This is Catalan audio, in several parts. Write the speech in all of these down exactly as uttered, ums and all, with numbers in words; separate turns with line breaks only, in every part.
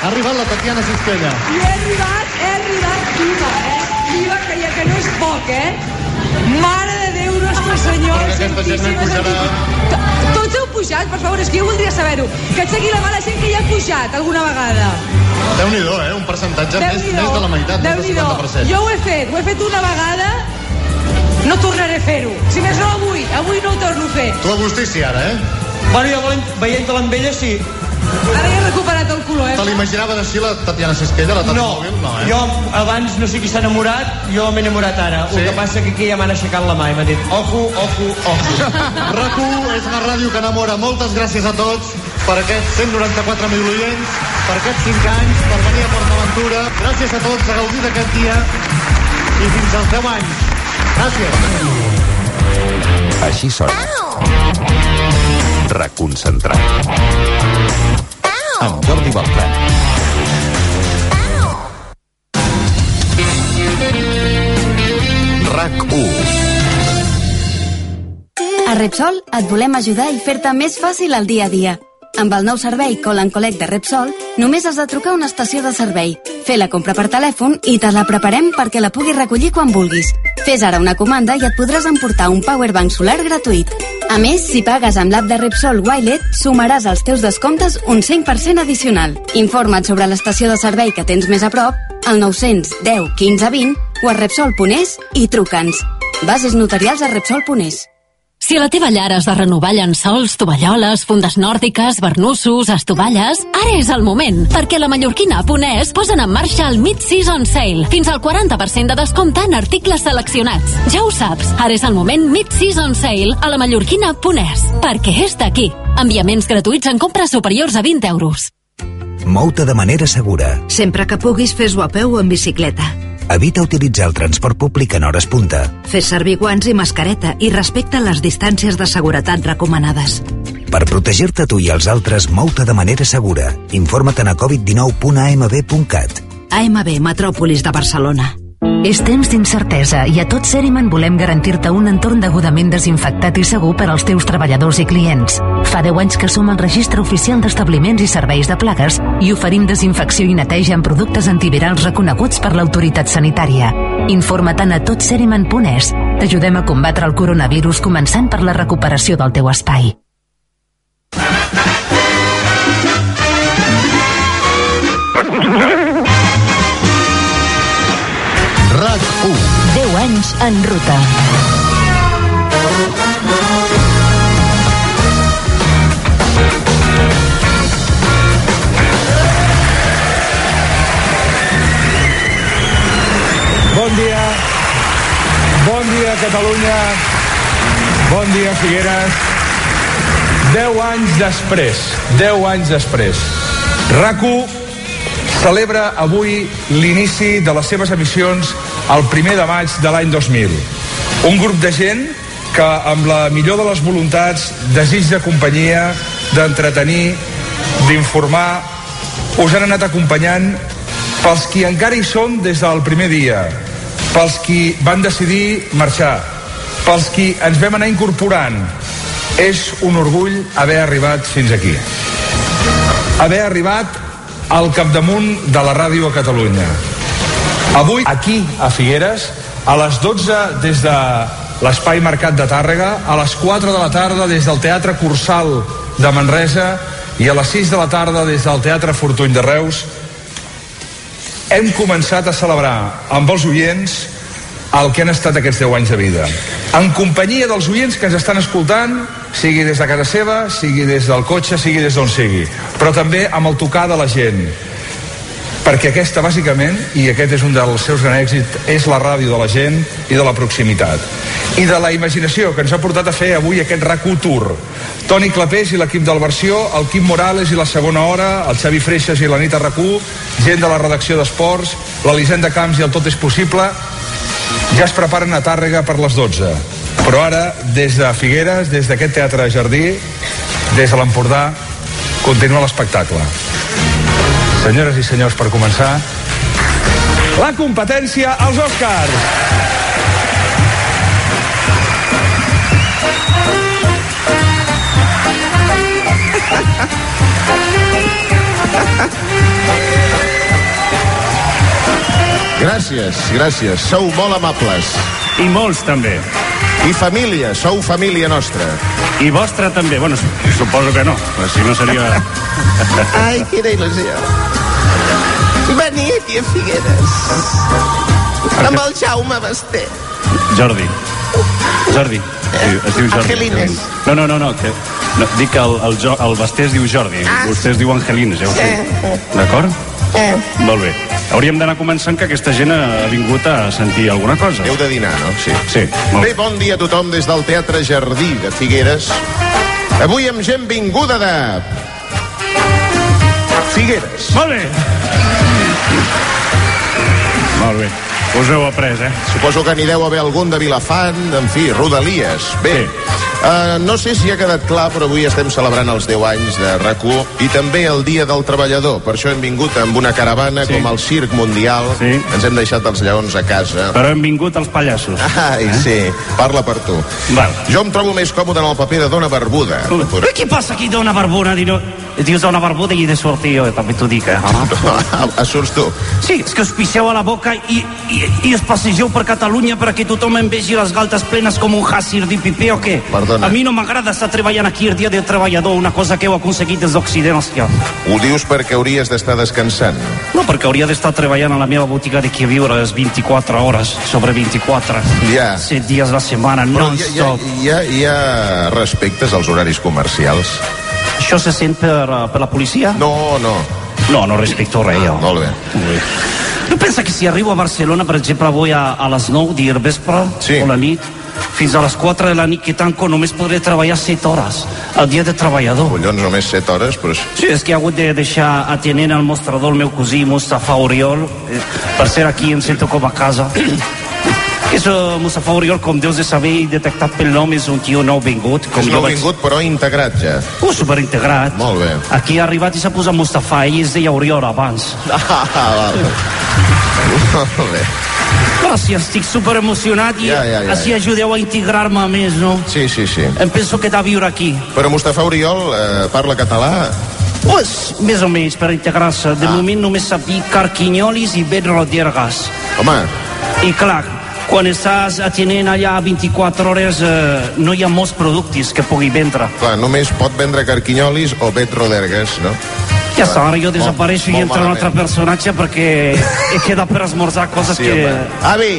Ha arribat la Tatiana Sisquella.
I he arribat, he arribat viva, eh? Viva, que ja que no és poc, eh? Mare de Déu, nostre senyor, santíssima... Tots heu pujat, per favor, és que jo voldria saber-ho. Que et segui la mà la gent que ja ha pujat alguna vegada.
Déu-n'hi-do, eh? Un percentatge més, més de la meitat, més del cinquanta per cent.
Jo ho he fet, ho he fet una vegada, no tornaré a fer-ho. Si més no avui, avui no ho torno a fer.
Tu, Agustí, sí, ara, eh?
Bueno, jo veient-te amb ella, sí.
Ara ja he recuperat el color, eh?
Te l'imaginaves així, la Tatiana Sisquella, la Tati
no,
Mòbil? No, eh?
Jo abans no sé qui s'ha enamorat, jo m'he enamorat ara. Sí? El que passa que aquí ja m'han aixecat la mà i m'ha dit ojo, ojo, ojo.
RAC u és la ràdio que enamora. Moltes gràcies a tots per aquests cent noranta-quatre mil oients, per aquests cinc anys, per venir a PortAventura. Gràcies a tots, a gaudir d'aquest dia i fins als deu anys. Gràcies.
Així sona. Reconcentrat. Amb Jordi Beltran. RAC u.
A Repsol et volem ajudar i fer-te més fàcil el dia a dia. Amb el nou servei Call and Collect de Repsol, només has de trucar a una estació de servei, fer la compra per telèfon i te la preparem perquè la puguis recollir quan vulguis. Fes ara una comanda i et podràs emportar un powerbank solar gratuït. A més, si pagues amb l'app de Repsol Wilet, sumaràs als teus descomptes un cinc per cent addicional. Informa't sobre l'estació de servei que tens més a prop, al nou deu quinze vint o a Repsol punt es i truca'ns. Bases notarials a Repsol punt es.
Si a la teva llar has de renovar llençols, tovalloles, fundes nòrdiques, barnussos, estovalles, ara és el moment, perquè la mallorquina punt es posen en marxa el Mid-Season Sale, fins al quaranta per cent de descompte en articles seleccionats. Ja ho saps, ara és el moment Mid-Season Sale a la mallorquina punt es, perquè és d'aquí. Enviaments gratuïts en compres superiors a vint euros.
Mou-te de manera segura.
Sempre que puguis, fes-ho a peu o en bicicleta.
Evita utilitzar el transport públic en hores punta.
Fes servir guants i mascareta i respecta les distàncies de seguretat recomanades.
Per protegir-te tu i els altres, mou-te de manera segura. Informa't a covid dinou punt a m b punt cat.
A M B, Metròpolis de Barcelona.
És temps d'incertesa i a tot Seriman volem garantir-te un entorn degudament desinfectat i segur per als teus treballadors i clients. Fa deu anys que som el registre oficial d'establiments i serveis de plagues i oferim desinfecció i neteja amb productes antivirals reconeguts per l'autoritat sanitària. Informa't a tot seriman punt es. T'ajudem a combatre el coronavirus començant per la recuperació del teu espai.
RAC u.
deu anys en ruta.
Bon dia. Bon dia, Catalunya. Bon dia, Figueres. Deu anys després. Deu anys després. RAC u celebra avui l'inici de les seves emissions el primer de maig de l'any dos mil. Un grup de gent que, amb la millor de les voluntats, desig de companyia, d'entretenir, d'informar, us han anat acompanyant pels qui encara hi són des del primer dia, pels qui van decidir marxar, pels qui ens vam anar incorporant. És un orgull haver arribat fins aquí. Haver arribat al capdamunt de la ràdio a Catalunya. Avui, aquí, a Figueres, a les dotze des de l'Espai Mercat de Tàrrega, a les quatre de la tarda des del Teatre Cursal de Manresa i a les sis de la tarda des del Teatre Fortuny de Reus, hem començat a celebrar amb els oients el que han estat aquests deu anys de vida. En companyia dels oients que ens estan escoltant, sigui des de casa seva, sigui des del cotxe, sigui des d'on sigui, però també amb el tocar de la gent, perquè aquesta bàsicament, i aquest és un dels seus grans èxits, és la ràdio de la gent i de la proximitat i de la imaginació que ens ha portat a fer avui aquest RAC u Tour. Toni Clapés i l'equip del Versió, el Quim Morales i la Segona Hora, el Xavi Freixas i la nit a RAC u, gent de la redacció d'Esports, l'Elisenda Camps i el Tot és Possible, ja es preparen a Tàrrega per les dotze. Però ara, des de Figueres, des d'aquest Teatre Jardí, des de l'Empordà, continua l'espectacle. Senyores i senyors, per començar, la competència als Oscars.
Gràcies, gràcies. Sou molt amables.
I molts, també.
I família, sou família nostra.
I vostra, també. Bueno, suposo que no, però si no seria...
Ai, quina il·lusió. Venia, tia Figueres. Amb el Jaume Basté.
Jordi. Jordi. Es diu Jordi.
Angelines.
No, no, no, no, que... No, dic que el, el, jo, el Basté es diu Jordi, ah. Vostè es diu Angelines, ja ho sé. Eh. D'acord? Eh. Molt bé. Hauríem d'anar començant que aquesta gent ha vingut a sentir alguna cosa.
Heu de dinar, no? Sí.
Sí, molt
bé. Bon dia a tothom des del Teatre Jardí de Figueres. Avui amb gent vinguda de... Figueres.
Molt bé. Molt bé. Us heu après, eh?
Suposo que n'hi deu haver algun de Vilafant, en fi, Rodalies. Bé, sí. uh, no sé si ha quedat clar, però avui estem celebrant els deu anys de RAC u i també el Dia del Treballador. Per això hem vingut amb una caravana sí. com el Circ Mundial. Sí. Ens hem deixat els lleons a casa.
Però hem vingut els pallassos.
Ai, eh? Sí, parla per tu.
Val.
Jo em trobo més còmode en el paper de Dona Barbuda.
Uh, però què passa aquí, Dona Barbuda? Dius Dona Barbuda i de sortir jo, també t'ho dic, eh?
Ah, surts tu?
Sí, és que us pixeu a la boca i, i, i us passegeu per Catalunya perquè tothom em vegi les galtes plenes com un hàssir de pipé o què?
Perdona.
A mi no m'agrada estar treballant aquí el dia del treballador, una cosa que heu aconseguit des d'Occident, hòstia.
Ho dius perquè hauries d'estar descansant?
No, perquè hauria d'estar treballant a la meva botiga de qui viure les vint-i-quatre hores sobre vint-i-quatre.
Ja.
set dies a la setmana, non-stop.
Hi ha, hi, ha, hi ha respectes als horaris comercials?
Això se sent per, per la policia?
No, no.
No, no respecto res, jo.
Molt bé.
Molt bé. Tu pensa que si arribo a Barcelona, per exemple, vull a, a les nou del vespre sí. o la nit, fins a les quatre de la nit que tanco, només podré treballar set hores al dia de treballador.
Collons, només set hores? Però...
Sí, és que he hagut de deixar atenent al mostrador el meu cosí Mustafa Oriol, eh, per ser aquí em sento com a casa. És uh, Mustafa Oriol, com deus de saber i detectat pel nom, és un tio nou vingut. Com
és nou vaig... vingut, però integrat ja.
Uh, superintegrat.
Molt bé.
Aquí ha arribat i s'ha posat Mustafa, ell es deia Oriol abans.
Ah, vale. Molt bé.
Però si estic super emocionat i
ja, ja, ja,
així
ja.
ajudeu a integrar-me més, no?
Sí, sí, sí.
Em penso quedar a viure aquí.
Però Mustafa Oriol eh, parla català?
Pues, més o menys, per integrar-se. De ah. moment només sap dir Carquinyolis i Bet Rodiergas.
Home.
I clar, quan estàs atenent allà vint-i-quatre hores eh, no hi ha molts productes que pugui vendre.
Clar, només pot vendre Carquinyolis o Bet Rodiergas, no?
Ja està, ara jo desapareixo i entra un altre personatge perquè he quedat per esmorzar coses
sí,
que...
Home. Avi!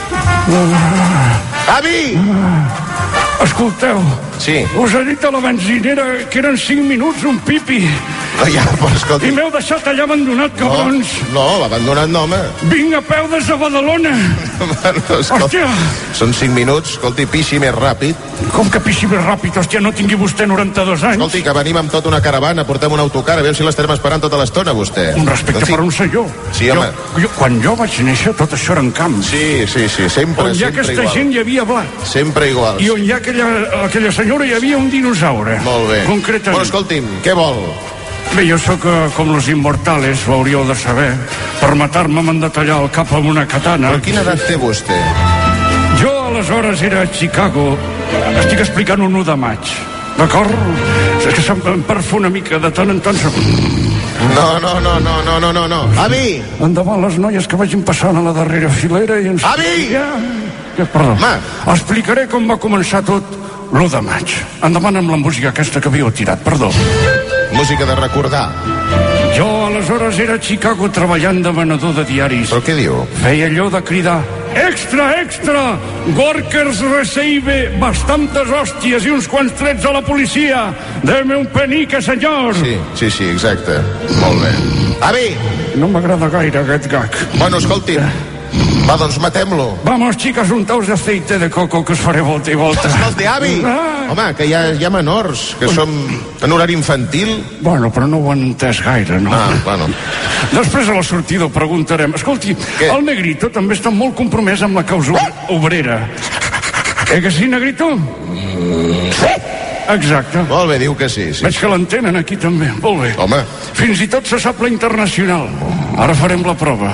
Avi!
Escolteu,
sí.
us he dit a la benzinera que eren cinc minuts un pipi.
No, ja, però escolti...
I m'heu deixat allà abandonat, cabrons.
No, no l'abandonat no, home.
Vinc a peu des de Badalona.
Bueno, escolti,
hòstia.
Són cinc minuts, escolti, pixi més ràpid.
Com que pixi més ràpid? Hòstia, no tingui vostè noranta-dos anys.
Escolti, que venim amb tota una caravana, portem un autocar, a veure si l'estarem esperant tota l'estona, vostè.
Un respecte doncs, per un senyor.
Sí, home.
Jo, jo, quan jo vaig néixer, tot això eren camps.
Sí, sí, sí, sempre,
on hi ha
sempre
aquesta
igual.
gent hi havia blat.
Sempre igual.
I on hi ha aquella, aquella senyora hi havia un dinosaure.
Molt bé.
Concretament.
Bueno, escolti'm, què vol?
Bé, jo sóc uh, com los immortales, ho hauríeu de saber. Per matar-me m'han de tallar el cap amb una katana.
Però quina edat té vostè?
Jo aleshores era a Chicago. Estic explicant un u de maig. D'acord? És que se'm perfa una mica de tant en tant.
No, no, no, no, no, no, no, no. Avi!
Endavant les noies que vagin passant a la darrera filera i ens...
Avi!
Ja... Perdó.
Ma.
Explicaré com va començar tot l'u de maig. Endavant amb la música aquesta que havíeu tirat, perdó.
Música de recordar.
Jo aleshores era a Chicago treballant de venedor de diaris.
Però què diu?
Feia allò de cridar: extra, extra! Workers receive bastantes hòsties i uns quants trets a la policia. Deme un penique, senyor.
Sí, sí, sí, exacte. Molt bé. Avi!
No m'agrada gaire aquest gag.
Bueno, escolti. Va, doncs matem-lo.
Vamos, chicas, untaos de aceite de coco que us faré volta i volta.
Escolti, avi! Ah. Home, que hi ha, hi ha menors, que som en horari infantil.
Bueno, però no ho han entès gaire, no?
Ah, bueno.
Després a la sortida ho preguntarem. Escolti,
què?
El Negrito també està molt compromès amb la causa obrera. Eh que sí, Negrito?
Sí.
Exacte.
Molt bé, diu que sí. sí.
Veig que l'entenen aquí també. Molt bé.
Home.
Fins i tot se sap la internacional. Ara farem la prova.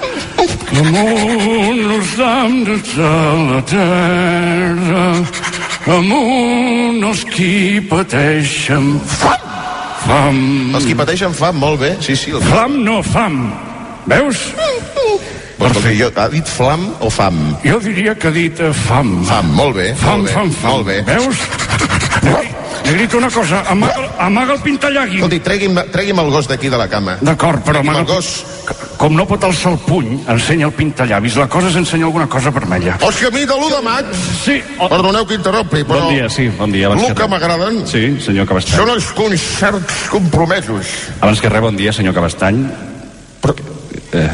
Amunt els dams de la terra, amunt els qui pateixen fam. Fam.
Els qui pateixen fam, molt bé. Sí, sí. El...
Fam no fam. Veus?
Escolti, jo, ha dit flam o fam?
Jo diria que ha dit uh, fam.
Fam, molt bé.
Fam,
molt bé,
fam, fam.
Molt bé.
Veus? Negrito, una cosa, amaga, amaga el pintallagui.
Escolti, tregui'm, tregui'm el gos d'aquí de la cama.
D'acord, però
amaga
amaga...
el gos.
Com no pot alçar el puny, ensenya el pintallavis. La cosa és ensenyar alguna cosa vermella.
Els que a mi de l'u de maig...
Sí.
Oh. Perdoneu que interrompi, però...
Bon dia, sí, bon dia.
El que m'agraden...
Sí, senyor Cabestany.
Són els concerts compromesos.
Abans que res, bon dia, senyor Cabestany.
Però...
Eh...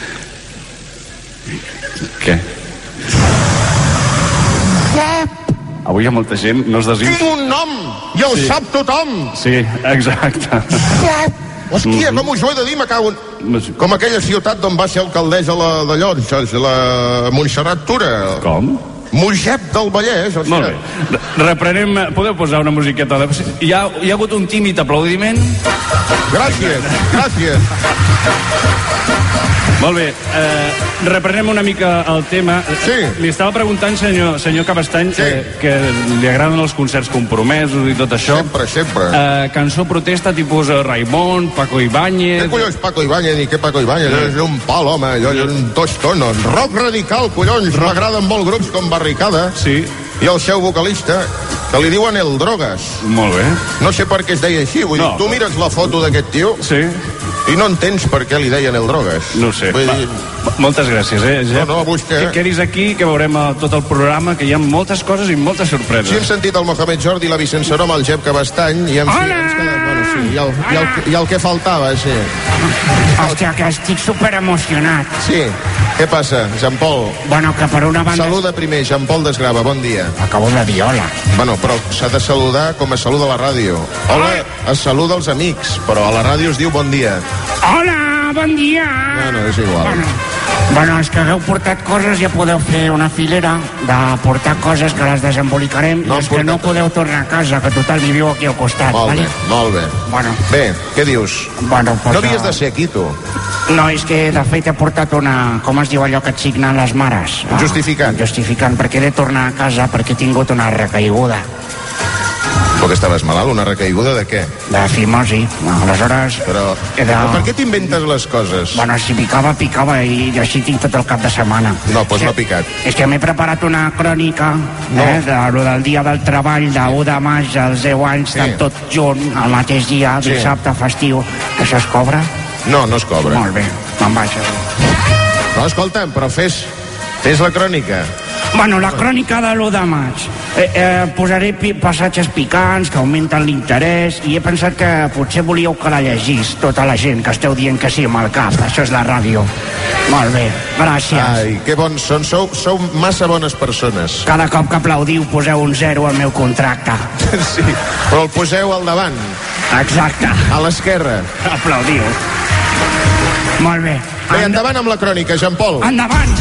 Què? Avui hi ha molta gent, no es desin...
Tinc un nom, i el sí. sap tothom.
Sí, exacte.
Hòstia, com us ho he de dir, me cago en... Com aquella ciutat d'on va ser alcaldessa la, de Llonses, la Montserrat Tura.
Com?
Mollet del Vallès. O sigui...
Molt bé. Reprenem... Podeu posar una musiqueta de... Hi ha, hi ha hagut un tímid aplaudiment.
Gràcies, gràcies.
Molt bé, eh, reprenem una mica el tema.
Sí.
Li estava preguntant, senyor, senyor Cabestany, sí. eh, que li agraden els concerts compromesos i tot això.
Sempre, sempre.
Eh, cançó protesta tipus Raimon, Paco Ibáñez...
Què collons Paco Ibáñez ni què Paco Ibáñez? Sí. És un pal, home, allò és un tostonos. Rock radical, collons, m'agraden molt grups com Barricada.
Sí.
I el seu vocalista, que li diuen El Drogas.
Molt bé.
No sé per què es deia així, vull no. dir, tu mires la foto d'aquest tio...
Sí.
I no entens per què li deien El Drogas.
No ho sé.
Vull dir...
Moltes gràcies, eh, Jep?
No, no, busca...
Que quedis aquí, que veurem tot el programa, que hi ha moltes coses i moltes sorpreses.
Sí, hem sentit el Mohamed Jordi i la Vicent Seró amb el Jep Cabestany i, hem...
Hola!
Ens queda... bueno, sí, i, el, i, el, i el que faltava, sí.
Hòstia, que estic superemocionat.
Sí. Què passa, Jean Paul?
Bueno, que per una banda...
Saluda primer, Jean Paul Desgrava, bon dia.
Acabo de dir hola.
Bueno, però s'ha de saludar com es saluda a la ràdio. Hola, es saluda als amics, però a la ràdio es diu bon dia.
Hola, bon dia.
Bueno, és igual.
Bueno, bueno, és que hagueu portat coses, ja podeu fer una filera de portar coses que les desembolicarem, no i és que no podeu tornar a casa, que total viviu aquí al costat.
Molt
vale?
bé, molt bé.
Bueno.
Bé, què dius?
Bueno, pues,
no havies de ser aquí, tu.
No, és que de fet he portat una... Com es diu allò que et signen les mares?
Un justificant.
Ah, justificant, perquè he de tornar a casa perquè he tingut una recaiguda.
Però que estaves malalt? Una recaiguda de què?
De fimosi. No, aleshores...
Però,
de...
però per què t'inventes les coses?
Bueno, si picava, picava i així tinc tot el cap de setmana.
No, doncs no ha picat.
És que m'he preparat una crònica no. eh, de, lo del dia del treball, de u de maig, dels deu anys, sí. tot junt, el mateix dia, sí. dissabte, festiu. Que això es cobra?
No, no es cobra.
Molt bé, me'n vaig.
No, escolta'm, però fes, fes la crònica.
Bueno, la crònica de l'u de maig. Eh, eh, posaré pi passatges picants que augmenten l'interès i he pensat que potser volíeu que la llegís tota la gent que esteu dient que sí amb el cap. Això és la ràdio. Molt bé, gràcies.
Ai, que bons són. Sou, sou massa bones persones.
Cada cop que aplaudiu poseu un zero al meu contracte.
Sí, però el poseu al davant.
Exacte.
A l'esquerra.
Aplaudiu. Molt bé.
Bé, endavant amb la crònica, Jean Paul.
Endavant.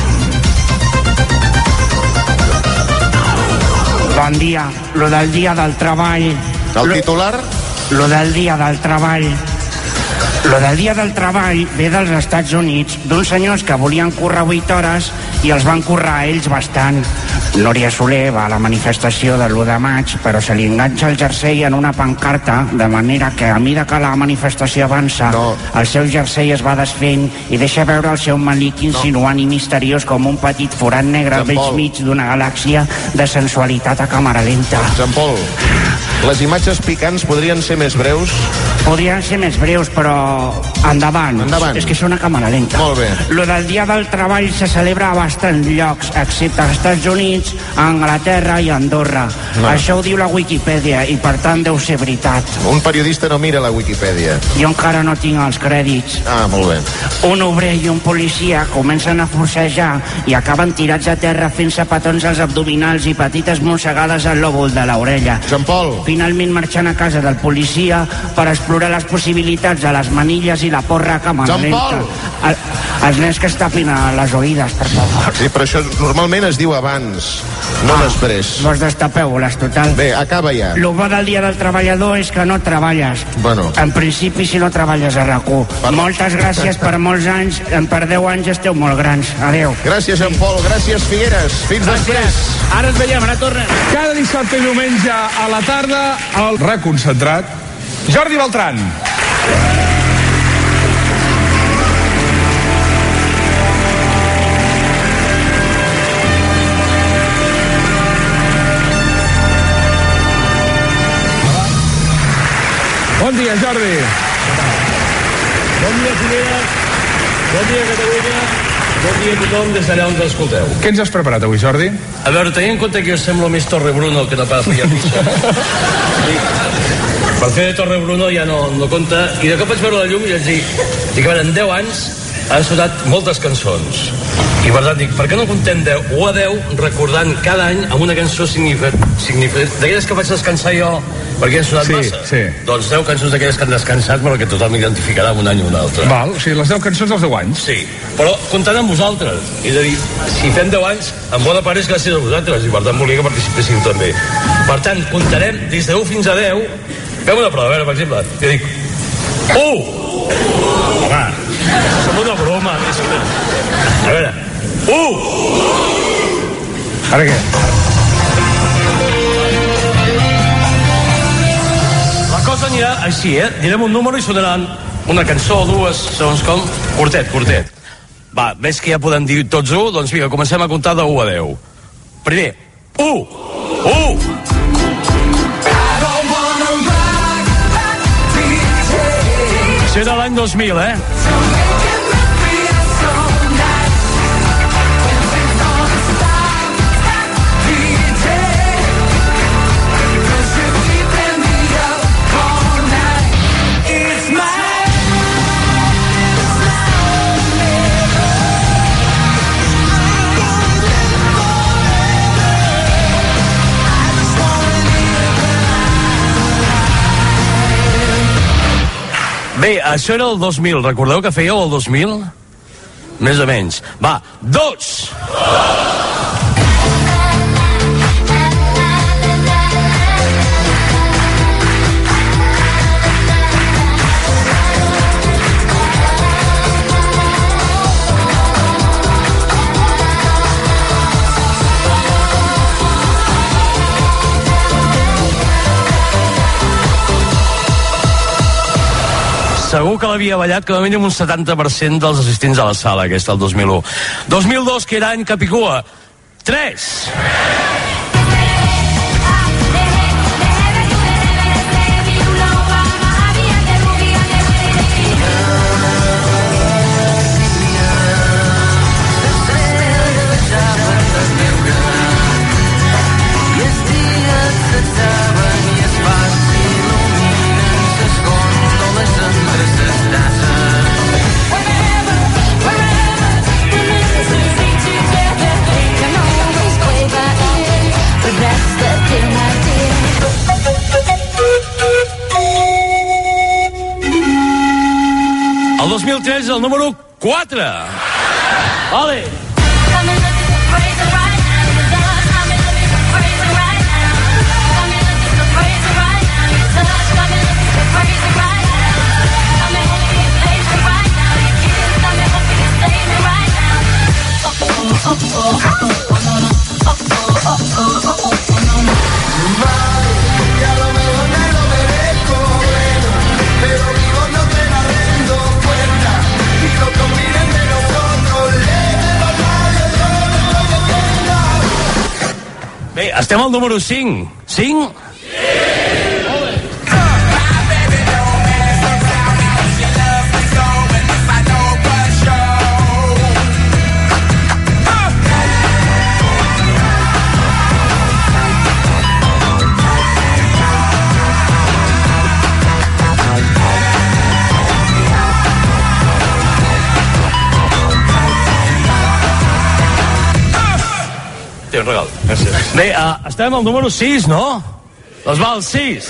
Bon dia. Lo del dia del treball.
El titular?
Lo del dia del treball. Lo del dia del treball ve dels Estats Units, d'uns senyors que volien córrer vuit hores i els van córrer a ells bastant. Núria Soler va a la manifestació de l'u de maig, però se li enganxa el jersei en una pancarta, de manera que a mida que la manifestació avança, no. el seu jersei es va desfent i deixa veure el seu malic insinuant no. i misteriós com un petit forat negre al vell mig d'una galàxia de sensualitat a càmera lenta.
Jean Paul, les imatges picants podrien ser més breus?
Podrien ser més breus, però endavant.
Endavant.
És que són a càmera lenta.
Molt bé.
Lo del dia del treball se celebra a bastants llocs, excepte als Estats Units, a Anglaterra i a Andorra. No. Això ho diu la Wikipedia i per tant deu ser veritat.
Un periodista no mira la Wikipedia.
Jo encara no tinc els crèdits.
Ah, molt bé.
Un obrer i un policia comencen a forcejar i acaben tirats a terra fent-se petons als abdominals i petites mossegades al lòbul de l'orella.
Jean Paul.
Finalment marxant a casa del policia per explorar les possibilitats de les manilles i la porra a càmera lenta. El, els nens que es tapin a les oïdes, per favor.
Sí, però això normalment es diu abans, no ah, després.
Vos destapeu-les, total.
Bé, acaba ja.
Lo bo del dia del treballador és que no treballes.
Bueno.
En principi, si no treballes a RAC u. Per... Moltes gràcies per molts anys. Per deu anys esteu molt grans. Adéu.
Gràcies, Jean Paul. Gràcies, Figueres. Fins després.
Ara ens veiem, ara tornem.
Cada dissabte i diumenge a la tarda, al Reconcentrat, Jordi Beltran. Bon dia, Jordi.
Bon dia, Figueres. Bon dia, Catalunya. Bon dia a tothom des d'allà on ens escolteu.
Què ens has preparat avui, Jordi?
A veure, tenint en compte que jo semblo més Torrebruno que no pas Ria Pizza. Per fer de Torrebruno ja no, no compta. I de cop vaig veure la llum i vaig dir, dic, a veure, en deu anys han sonat moltes cançons. I per tant dic, per què no contem deu o a deu recordant cada any amb una cançó significativa? D'aquelles que vaig descansar jo perquè han sonat
sí,
massa?
Sí.
Doncs deu cançons d'aquelles que han descansat però que tothom identificarà un any o un altre.
Val, o sigui, les deu cançons dels deu anys.
Sí, però comptant amb vosaltres. És a dir, si fem deu anys, en bona part és gràcies a vosaltres i per tant volia que participéssiu també. Per tant, comptarem des de u fins a deu. Fem una prova, a veure, per exemple, jo dic u! Home, som una broma. A veure, u!
Ara què?
La cosa anirà així, eh? Direm un número i sonaran una cançó o dues, segons com. Curtet, curtet. Va, ves que ja podem dir tots u, doncs vinga, comencem a comptar de u a deu. Primer, u! u! Això era l'any dos mil, eh? Bé, això era el dos mil. Recordeu que fèieu el dos mil? Més o menys. Va, dos! Segur que l'havia ballat com a mínim un setanta per cent dels assistents a la sala, aquesta, el dos mil u. dos mil dos, que era any Capicua. tres! El dos mil tres, el número quatre. Vale. Bé, estem al número cinc. cinc? Té un regal. Gràcies. Bé, uh, estem al número sis, no? Doncs va, el sis.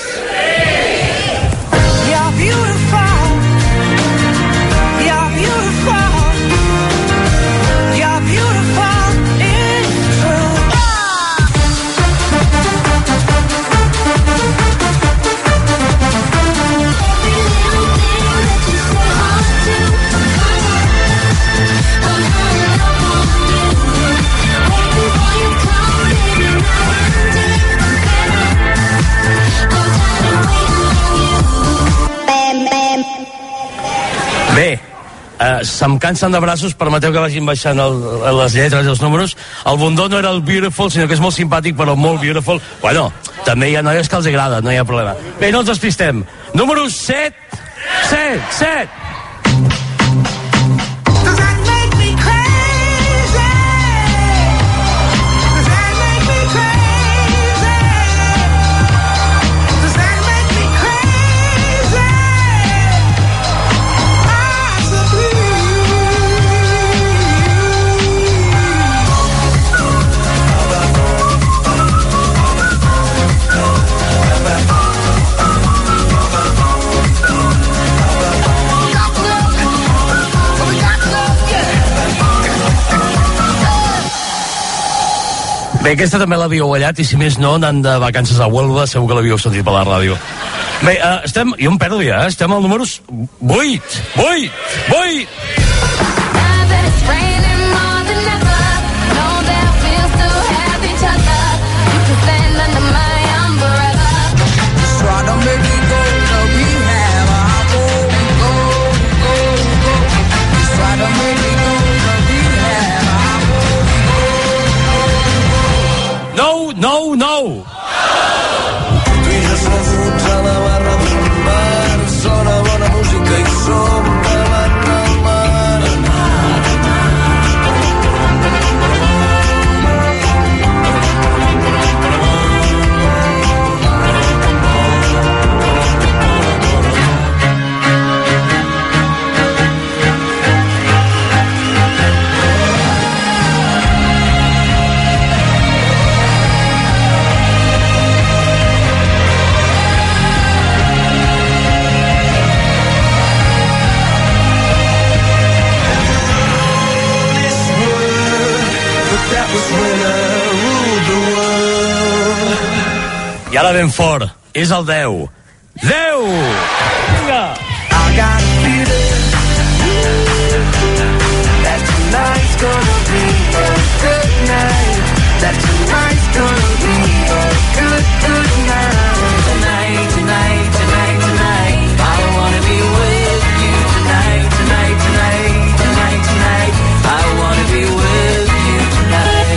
You're beautiful. You're beautiful. You're beautiful. It's true. Bé, Uh, se'm cansen de braços, permeteu que vagin baixant el, les lletres i els números. El Bundó no era el beautiful, sinó que és molt simpàtic, però molt beautiful. Bueno, també hi ha noies que els agrada, no hi ha problema. Bé, no ens despistem. Número set. set, set. Bé, aquesta també l'havíeu ballat i si més no, anant de vacances a Huelva, segur que l'havíeu sentit per la ràdio. Bé, uh, estem... Jo em perdo ja, eh? Estem al número vuit. vuit. vuit. No, no, no!
Tu i jo asseguts a la barra d'un bar, sona bona música i som davant del mar.
I ara ben fort, és el deu. deu! Vinga!
I got a feeling that tonight's gonna be a good night. That tonight's gonna be a good, good night. Tonight, tonight, tonight, tonight, I wanna be with you tonight, tonight, tonight, tonight, tonight, I wanna be with you tonight.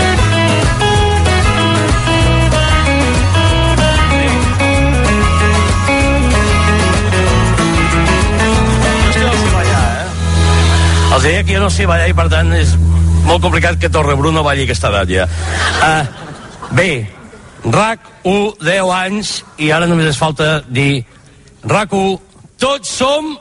Els deia que jo no sé ballar i per tant és molt complicat que Torrebruno balli aquesta edat ja. Uh, bé, RAC u, deu anys i ara només es falta dir RAC u, tots som...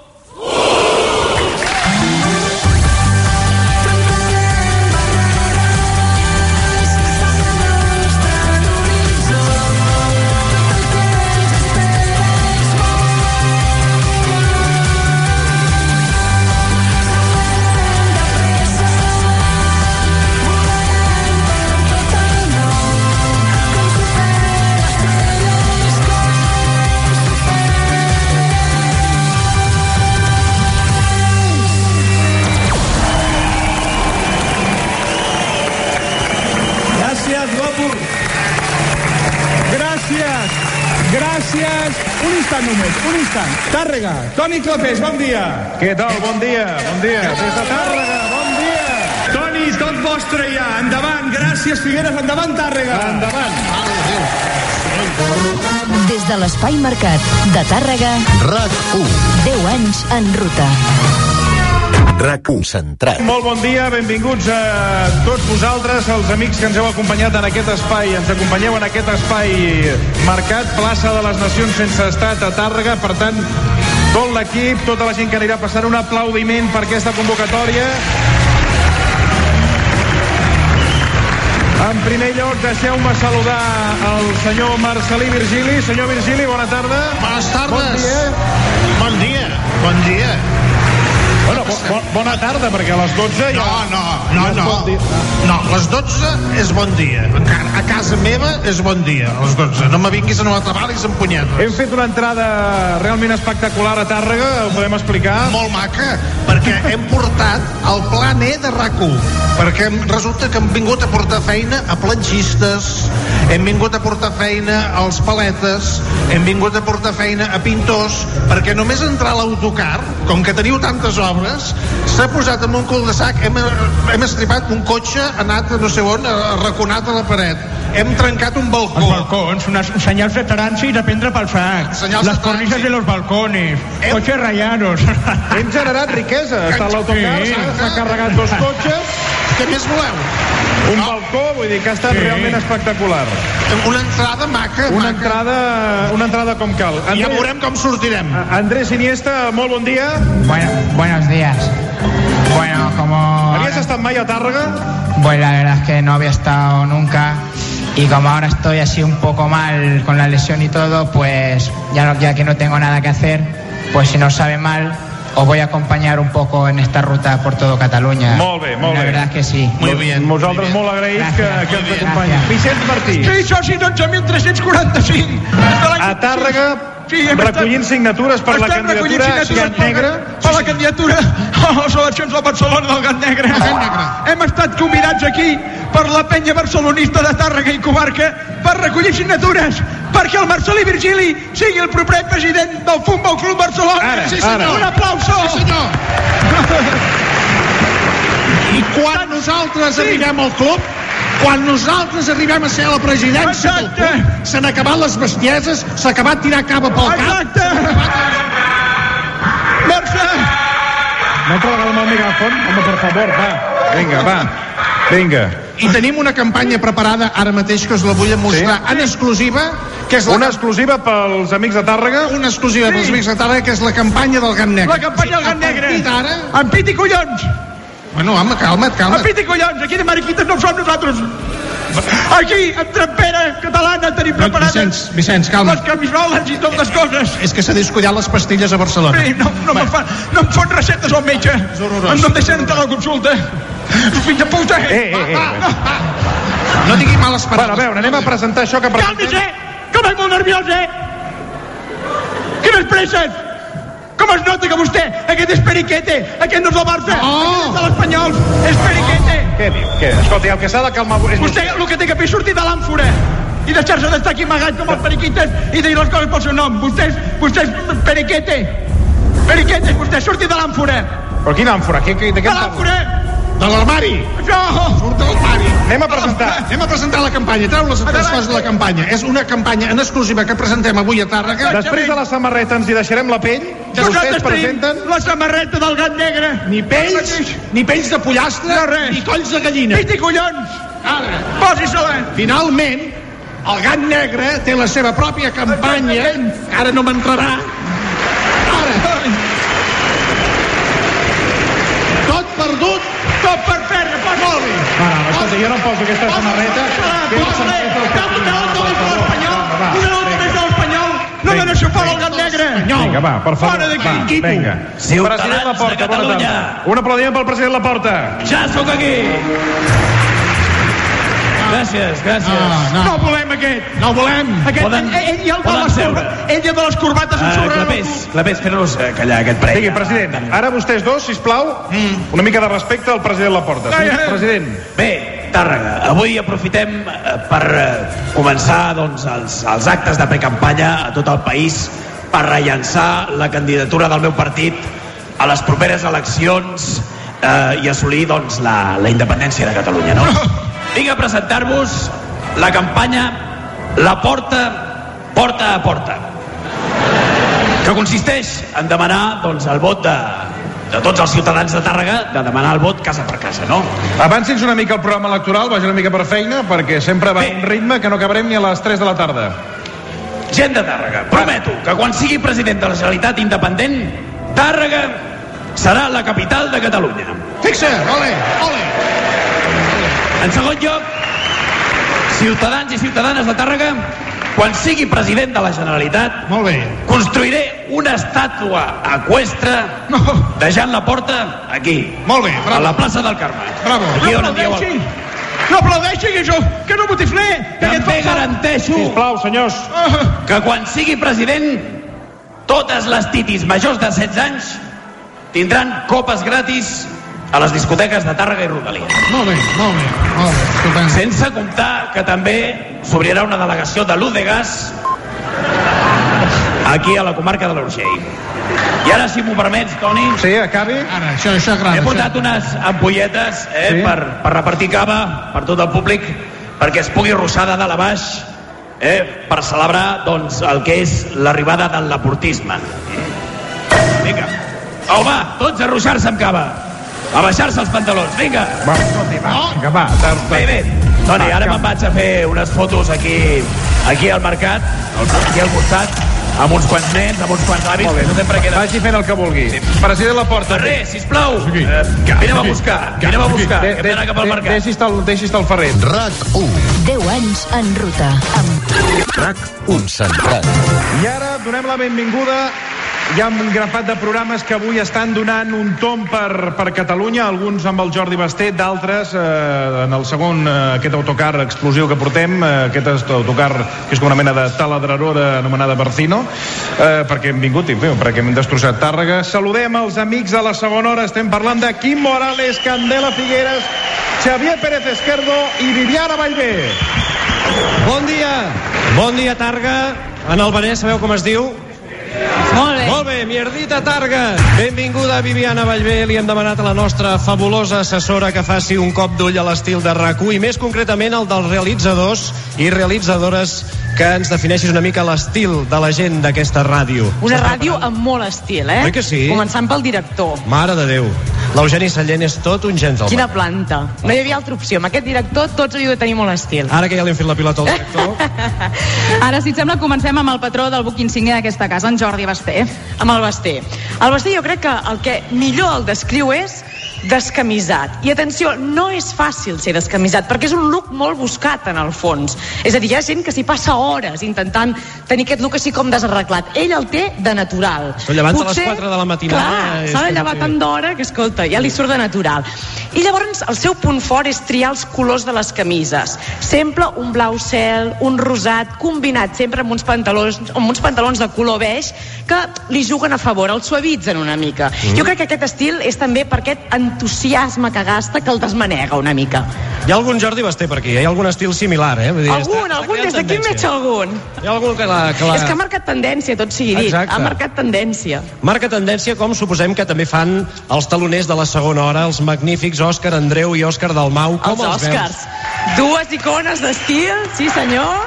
Gràcies. Un instant només, un instant. Tàrrega, Toni Clapés, bon dia.
Què tal? Bon dia, bon dia.
Des de Tàrrega, bon dia. Toni, tot vostre ja. Endavant, gràcies, Figueres. Endavant, Tàrrega.
Endavant.
Des de l'Espai Mercat de Tàrrega,
RAC u.
deu anys en ruta.
RAC u centrat.
Molt bon dia, benvinguts a tots vosaltres, els amics que ens heu acompanyat en aquest espai. Ens acompanyeu en aquest espai marcat, plaça de les Nacions sense estat a Tàrrega. Per tant, tot l'equip, tota la gent que anirà passant, un aplaudiment per aquesta convocatòria. En primer lloc, deixeu-me saludar el senyor Marcelí Virgili. Senyor Virgili, bona tarda.
Bones tardes.
Bon dia.
Bon dia. Bon dia.
Bueno, bo, bo, bona tarda, perquè a les dotze ja...
No, no, no, no. No, a les dotze és bon dia. Encara a casa meva és bon dia, a les dotze. No me vinguis a no atabalis amb punyetes.
Hem fet una entrada realment espectacular a Tàrrega, ho podem explicar?
Molt maca, perquè hem portat el plan E de RAC u, perquè resulta que hem vingut a portar feina a planxistes, hem vingut a portar feina als paletes, hem vingut a portar feina a pintors, perquè només entrar a l'autocar, com que teniu tantes obres, hores, s'ha posat en un cul de sac, hem, hem estripat un cotxe, ha anat no sé on, arraconat a la paret. Hem trencat un balcó.
Els balcons, unes senyals de trànsit a prendre pel sac.
Senyals
les
de
cornises
trànsit.
de los balcones. Hem... Cotxes rayados.
Hem generat riquesa. Està l'autocar,
Sí.
s'ha carregat dos cotxes.
Què més voleu?
Un balcó, vull dir que ha estat
Sí.
realment espectacular.
Una entrada maca,
Una
maca.
entrada, una entrada com cal.
Ja veurem com sortirem.
Andrés Iniesta, molt bon dia.
Bueno, buenos días. Bueno, como...
Havies estat mai a Tàrrega?
Pues la verdad es que no había estado nunca y como ahora estoy así un poco mal con la lesión y todo, pues ya, no, ya que no tengo nada que hacer, pues si no sabe mal, os voy a acompañar un poco en esta ruta por todo Cataluña.
Molt bé, molt
la
bé.
verdad es que sí.
Muy bien.
Nosaltres molt agraïts que, que ens acompanyi. Vicenç Martí.
Sí, soci dotze mil tres-cents quaranta-cinc.
A Tàrrega, recollint signatures per la candidatura Gat Negre.
Per la candidatura a les eleccions de Barcelona del Gat Negre. Hem estat convidats aquí per la penya barcelonista de Tàrrega i comarca per recollir signatures perquè el Marcelí Virgili sigui el proper president del Futbol Club Barcelona.
Ara, sí, senyor.
Ara. Un aplauso.
Sí, senyor. I quan nosaltres arribem al club, quan nosaltres arribem a ser a la presidència del club, s'han acabat les bestieses, s'ha acabat tirar cava pel cap.
Exacte.
Mercè! No treballar amb el micròfon? Home, per favor, va. Vinga, va. Vinga.
I tenim una campanya preparada ara mateix que us la vull mostrar
Sí?
en exclusiva, que és la
Una exclusiva pels amics de Tàrrega.
una exclusiva sí. pels amics de Tàrrega, que és la campanya del Gat Negre.
La campanya del Gat Negre.
A partir d'ara...
Amb pit i collons.
Bueno, home, calma't, calma't.
Amb pit i collons. Aquí de mariquites no som nosaltres. Aquí, amb trempera catalana, tenim preparades
Vicenç, Vicenç, calma't.
les camisoles i totes les coses.
És que s'ha descuidat les pastilles a Barcelona.
Sí, no, no, me fa, no em fot receptes al metge.
horrorós.
No em deixen entrar a la consulta. Fill de puta.
Eh, eh, eh.
No digui males paraules.
Bueno, a veure, anem a presentar això que presentem.
Calmi-se, que vaig molt nerviós, eh? Quines presses? Com es nota que vostè, aquest és periquete, aquest no és el Barça,
No.
aquest és de l'Espanyol, és periquete.
Què diu? Què? Escolta, el que s'ha de calmar... És
Vostè el que té que fer és sortir de l'àmfora i deixar-se d'estar aquí amagat com els periquites i dir les coses pel seu nom. Vostè és, vostè és periquete. Periquete, vostè, surti de l'àmfora.
Però quina àmfora? Què, què, de què
De
em parles?
l'àmfora.
De l'armari.
Això.
Surt de l'armari.
Anem a presentar.
Anem a presentar la campanya. Treu les altres coses de la campanya. És una campanya en exclusiva que presentem avui a Tàrrega.
Després de la samarreta ens hi deixarem la pell. Que vostès
Nosaltres tenim
presenten...
la samarreta del Gat Negre.
Ni pells, ni pells de pollastre,
No, res.
ni colls de gallina.
Pit i collons.
Ara,
Posi-se-la.
finalment, el Gat Negre té la seva pròpia campanya. Ara no m'entrarà. Ara. Tot perdut.
Tot per ferro, posi.
Molt bé.
Va, escolta, jo no em poso aquesta samarreta. Que és samarreta del
No me deixo fora el Gat Negre.
Vinga, va, per favor.
Fora d'aquí,
Va,
quito.
vinga.
Ciutadans
President Laporta,
de
bona
Catalunya.
tarda. Un aplaudiment pel president Laporta.
Ja sóc aquí. Gràcies, gràcies.
No,
No volem aquest.
no el volem.
Aquest,
Poden-
ell, ell, i el de
poden
les
seure.
corba- ell i el de les corbates
Uh,
ensorrant.
clapés, clapés, fes-nos eh, callar aquest prec.
Digui, president, ara vostès dos, sisplau, una mica de respecte al president Laporta. Sí,
Ai, ai.
president.
Bé, Tàrrega, avui aprofitem eh, per eh, començar doncs, els, els actes de precampanya a tot el país per rellançar la candidatura del meu partit a les properes eleccions eh, i assolir doncs, la, la independència de Catalunya. No? Vinc a presentar-vos la campanya La Porta, Porta a Porta, que consisteix en demanar doncs, el vot de, de tots els ciutadans de Tàrrega, de demanar el vot casa per casa, no?
Avanci'ns una mica el programa electoral, vagi una mica per feina, perquè sempre va a
Bé.
un ritme que no acabarem ni a les tres de la tarda.
Gent de Tàrrega, prometo que quan sigui president de la Generalitat independent, Tàrrega serà la capital de Catalunya.
Fixa, ole, ole.
En segon lloc, ciutadans i ciutadanes de Tàrrega, quan sigui president de la Generalitat,
Molt bé.
construiré una estàtua eqüestre de Jean Laporta aquí,
Molt bé,
a
bravo.
la plaça del Carme.
Bravo.
Aquí
No
on en dieu
aplaudeixi.
el...
No aplaudeixi, que, jo, que no botifler. Que aquest
També
fa-
garanteixo
Sisplau, senyors.
que quan sigui president, totes les titis majors de setze anys tindran copes gratis a les discoteques de Tàrrega i Rodalia.
Molt bé, molt bé, molt bé. Estupendo.
Sense comptar que també s'obrirà una delegació de l'U D Gas
aquí a la comarca de l'Urgell. I ara, si m'ho permets, Toni...
Sí, acabi.
Ara, això, això agrada.
He portat unes ampolletes eh,
Sí.
per, per repartir cava per tot el públic, perquè es pugui arrossar de dalt a baix, eh, per celebrar doncs, el que és l'arribada del laportisme. Vinga. Au, va, tots a arrossar-se amb cava. A baixar-se els pantalons, vinga.
Va, escolti, va, vinga, va.
Bé, bé. Toni, ara me'n vaig a fer unes fotos aquí aquí al mercat, aquí al costat, amb uns quants nens, amb uns quants avis, que no sempre queda...
Vagi fent el que vulgui. Sí. President Laporta.
Ferrer, sisplau, eh, vinem a buscar, vinem a buscar, que hem d'anar cap al mercat.
Deixi estar el, deixi estar el Ferrer.
RAC u.
deu anys en ruta. Amb...
RAC u centrat.
I ara donem la benvinguda. Hi ha un grapat de programes que avui estan donant un tomb per, per Catalunya, alguns amb el Jordi Basté, d'altres eh, en el segon, eh, aquest autocar explosiu que portem, eh, aquest autocar que és com una mena de taladradora anomenada Barcino, eh, perquè hem vingut i bé, perquè hem destrossat Tàrrega. Saludem els amics de la segona hora, estem parlant de Quim Morales, Candela Figueres, Xavier Pérez Esquerdo i Viviana Vallvé.
Bon dia, bon dia Targa. En albanès sabeu com es diu?
Molt bé.
Molt bé, mierdita Targa. Benvinguda Viviana Vallvé. Li hem demanat a la nostra fabulosa assessora que faci un cop d'ull a l'estil de RAC u i més concretament el dels realitzadors i realitzadores que ens defineixis una mica l'estil de la gent d'aquesta ràdio.
Una ràdio amb molt estil, eh?
Oi que sí?
Començant pel director.
Mare de Déu. L'Eugeni Sallent és tot un gentleman.
Quina planta. No hi havia altra opció. Amb aquest director tots havíeu de tenir molt estil.
Ara que ja li hem fet la pilota al director.
Ara, si et sembla, comencem amb el patró del buc insigne d'aquesta casa, en Jordi Basté.
Amb el Basté. El Basté jo crec que el que millor el descriu és descamisat. I atenció, no és fàcil ser descamisat, perquè és un look molt buscat en el fons. És a dir, hi ha gent que s'hi passa hores intentant tenir aquest look així com desarreglat. Ell el té de natural.
Però llevant-se a les quatre de la matinada...
Clar, s'ha de llevar tant d'hora que, escolta, ja li surt de natural. I llavors el seu punt fort és triar els colors de les camises. Sempre un blau cel, un rosat, combinat sempre amb uns pantalons, amb uns pantalons de color beix que li juguen a favor, el suavitzen una mica. Mm. Jo crec que aquest estil és també per aquest entusiasme que gasta que el desmanega una mica.
Hi ha algun Jordi Basté per aquí? Hi ha algun estil similar, eh? Vull dir,
algun,
està,
algun,
està
des d'aquí en veig algun.
Hi ha algun que la... Que la...
És que ha marcat tendència, tot sigui dit.
Exacte.
Ha marcat tendència.
Marca tendència, com suposem que també fan els taloners de la segona hora, els magnífics Òscar Andreu i Òscar Dalmau. Com
els,
els
Òscars.
veus?
Dues icones d'estil, sí senyor.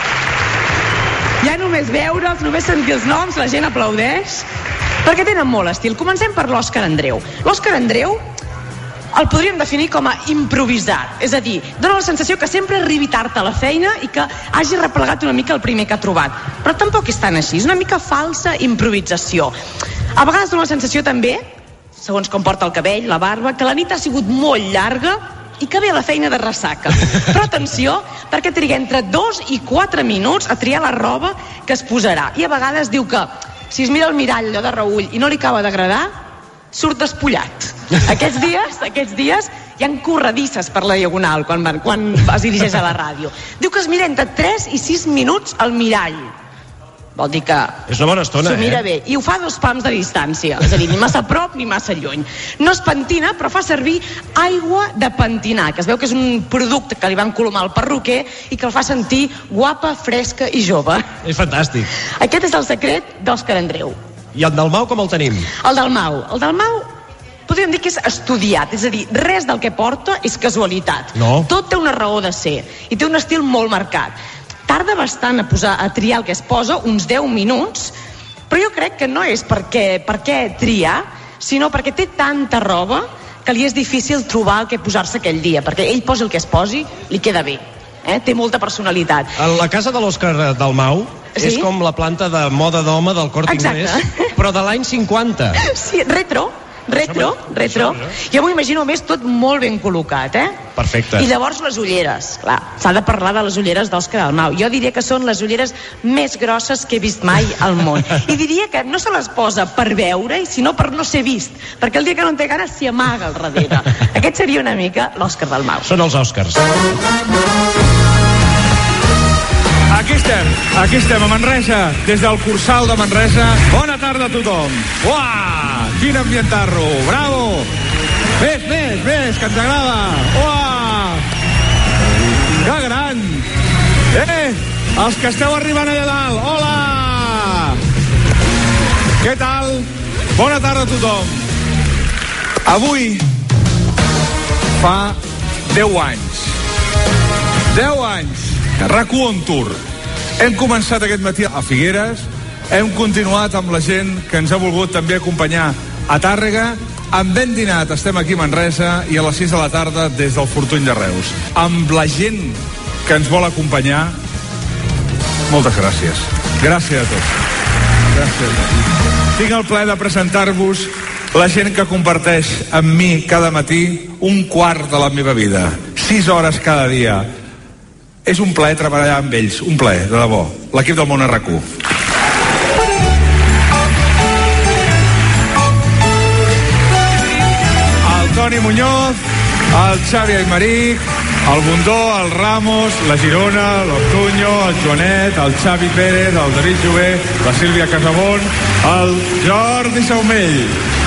Ja només veure'ls, només sentir els noms, la gent aplaudeix. Perquè tenen molt estil. Comencem per l'Òscar Andreu. L'Òscar Andreu el podríem definir com a improvisat. És a dir, dona la sensació que sempre arribi tard a la feina i que hagi replegat una mica el primer que ha trobat. Però tampoc és tan així. És una mica falsa improvisació. A vegades dona la sensació també, segons com porta el cabell, la barba, que la nit ha sigut molt llarga i que ve a la feina de ressaca. Però atenció, perquè triga entre dos i quatre minuts a triar la roba que es posarà. I a vegades diu que si es mira al mirall allò de reull i no li acaba d'agradar, surt despullat. Aquests dies, aquests dies hi ha corredisses per la diagonal quan, van, quan es dirigeix a la ràdio. Diu que es mira entre tres i sis minuts al mirall. Vol dir que
és una bona estona,
s'ho mira
eh?
bé. I ho fa a dos pams de distància. És a dir, ni massa a prop ni massa lluny. No es pentina, però fa servir aigua de pentinar, que es veu que és un producte que li van colomar al perruquer i que el fa sentir guapa, fresca i jove.
És fantàstic.
Aquest és el secret d'Òscar Andreu.
I el Dalmau com el tenim?
El Dalmau. El Dalmau podríem dir que és estudiat, és a dir, res del que porta és casualitat.
No.
Tot té una raó de ser i té un estil molt marcat. Tarda bastant a posar a triar el que es posa, uns deu minuts, però jo crec que no és perquè, per què triar, sinó perquè té tanta roba que li és difícil trobar el que posar-se aquell dia, perquè ell posi el que es posi, li queda bé. Eh? Té molta personalitat.
A la casa de l'Òscar Dalmau
sí?
és com la planta de moda d'home del Corte Inglés, però de l'any cinquanta.
Sí, retro, retro, retro. Jo m'ho imagino més tot molt ben col·locat, eh?
Perfecte.
I llavors les ulleres, clar, s'ha de parlar de les ulleres d'Òscar Dalmau. Jo diria que són les ulleres més grosses que he vist mai al món. I diria que no se les posa per veure-hi, sinó per no ser vist, perquè el dia que no en té ganes s'hi amaga al darrere. Aquest seria una mica l'Òscar Dalmau.
Són els Òscars.
Aquí estem, aquí estem a Manresa, des del Cursal de Manresa. Bona tarda a tothom. Uah, quin ambientarro, bravo. Més, més, més, que ens agrada. Uah, que gran. Eh, els que esteu arribant allà dalt, hola.
Què tal? Bona tarda a tothom. Avui fa deu anys. deu anys. RAC u on tour. Hem començat aquest matí a Figueres, hem continuat amb la gent que ens ha volgut també acompanyar a Tàrrega, amb ben dinat estem aquí a Manresa i a les sis de la tarda des del Fortuny de Reus. Amb la gent que ens vol acompanyar, moltes gràcies. Gràcies a tots. Gràcies a tots. Tinc el plaer de presentar-vos la gent que comparteix amb mi cada matí un quart de la meva vida. Sis hores cada dia. És un plaer treballar amb ells, un plaer, de debò. L'equip del món a RAC u. El Toni Muñoz, el Xavi Aymeric, el Bundó, el Ramos, la Girona, l'Ortuño, el Joanet, el Xavi Pérez, el David Jové, la Sílvia Casabón, el Jordi Saumell.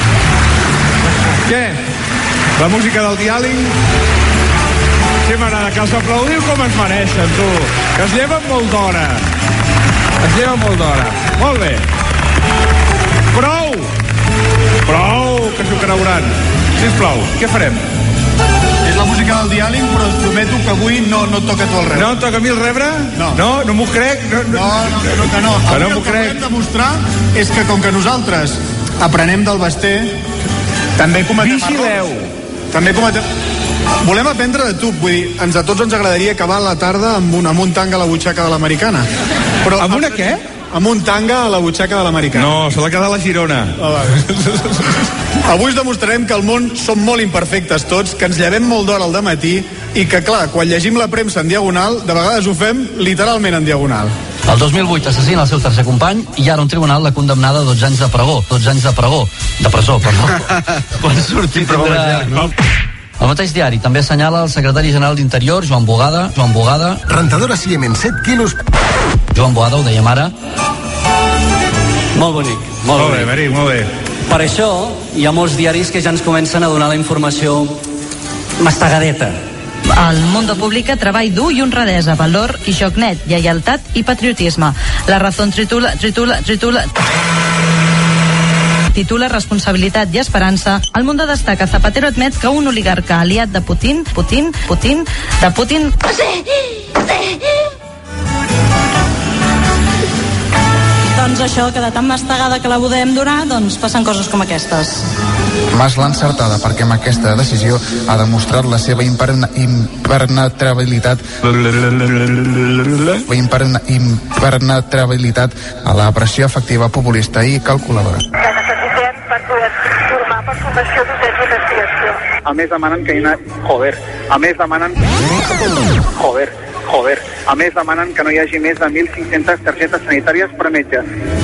Què? La música del diàleg? Sí, m'agrada, que els aplaudiu com es mereixen, tu. Que es lleven molt d'hora. Es lleven molt d'hora. Molt bé. Prou! Prou, que s'ho creuran. Sisplau, què farem?
És la música del diàleg, però et prometo que avui no, no et toca tu el rebre.
No et toca a mi el rebre? No. No, no m'ho crec? No, no,
no, no, que no. Que no.
Que no
m'ho
crec.
El que volem demostrar és que com que nosaltres aprenem del Basté, també cometem
Vigileu.
errors. També cometem... Volem aprendre de tu, vull dir, ens, a tots ens agradaria acabar la tarda amb un, amb un tanga a la butxaca de l'americana. Però,
amb una què?
Amb un tanga a la butxaca de l'americana.
No, se l'ha quedat la Girona.
Ah, avui us demostrarem que al món som molt imperfectes tots, que ens llevem molt d'hora al dematí i que, clar, quan llegim la premsa en diagonal, de vegades ho fem literalment en diagonal.
El dos mil vuit assassina el seu tercer company i ara un tribunal l'ha condemnada a dotze anys de pregó. dotze anys de pregó. De presó, perdó. Quan surti tindrà... El mateix diari també assenyala el secretari general d'Interior, Joan Bogada, Joan Bogada...
Rentadora Siemens, set quilos...
Joan Bogada, ho dèiem ara.
Molt bonic, molt,
Molt
bonic.
bé, Meric, molt bé.
Per això hi ha molts diaris que ja ens comencen a donar la informació mastegadeta.
El Mundo publica treball dur i honradesa, valor i joc net, lleialtat i patriotisme. La Razón titula, titula, titula... titula Responsabilitat i Esperança. El Mundo destaca Zapatero admet que un oligarca aliat de Putin, Putin, Putin, de Putin... Sí, sí. Doncs això, que de tan mastegada que la podem donar, doncs passen coses com aquestes.
Mas l'ha encertada perquè amb aquesta decisió ha demostrat la seva imperna, impenetrabilitat imperna, impenetrabilitat a la pressió efectiva, populista i calculadora.
Que necessitem per poder formar per formació docents d'investigació.
A més demanen que hi ha... Joder. A més demanen... Joder. Joder. A més demanen que no hi hagi més de mil cinc-centes targetes sanitàries per metges.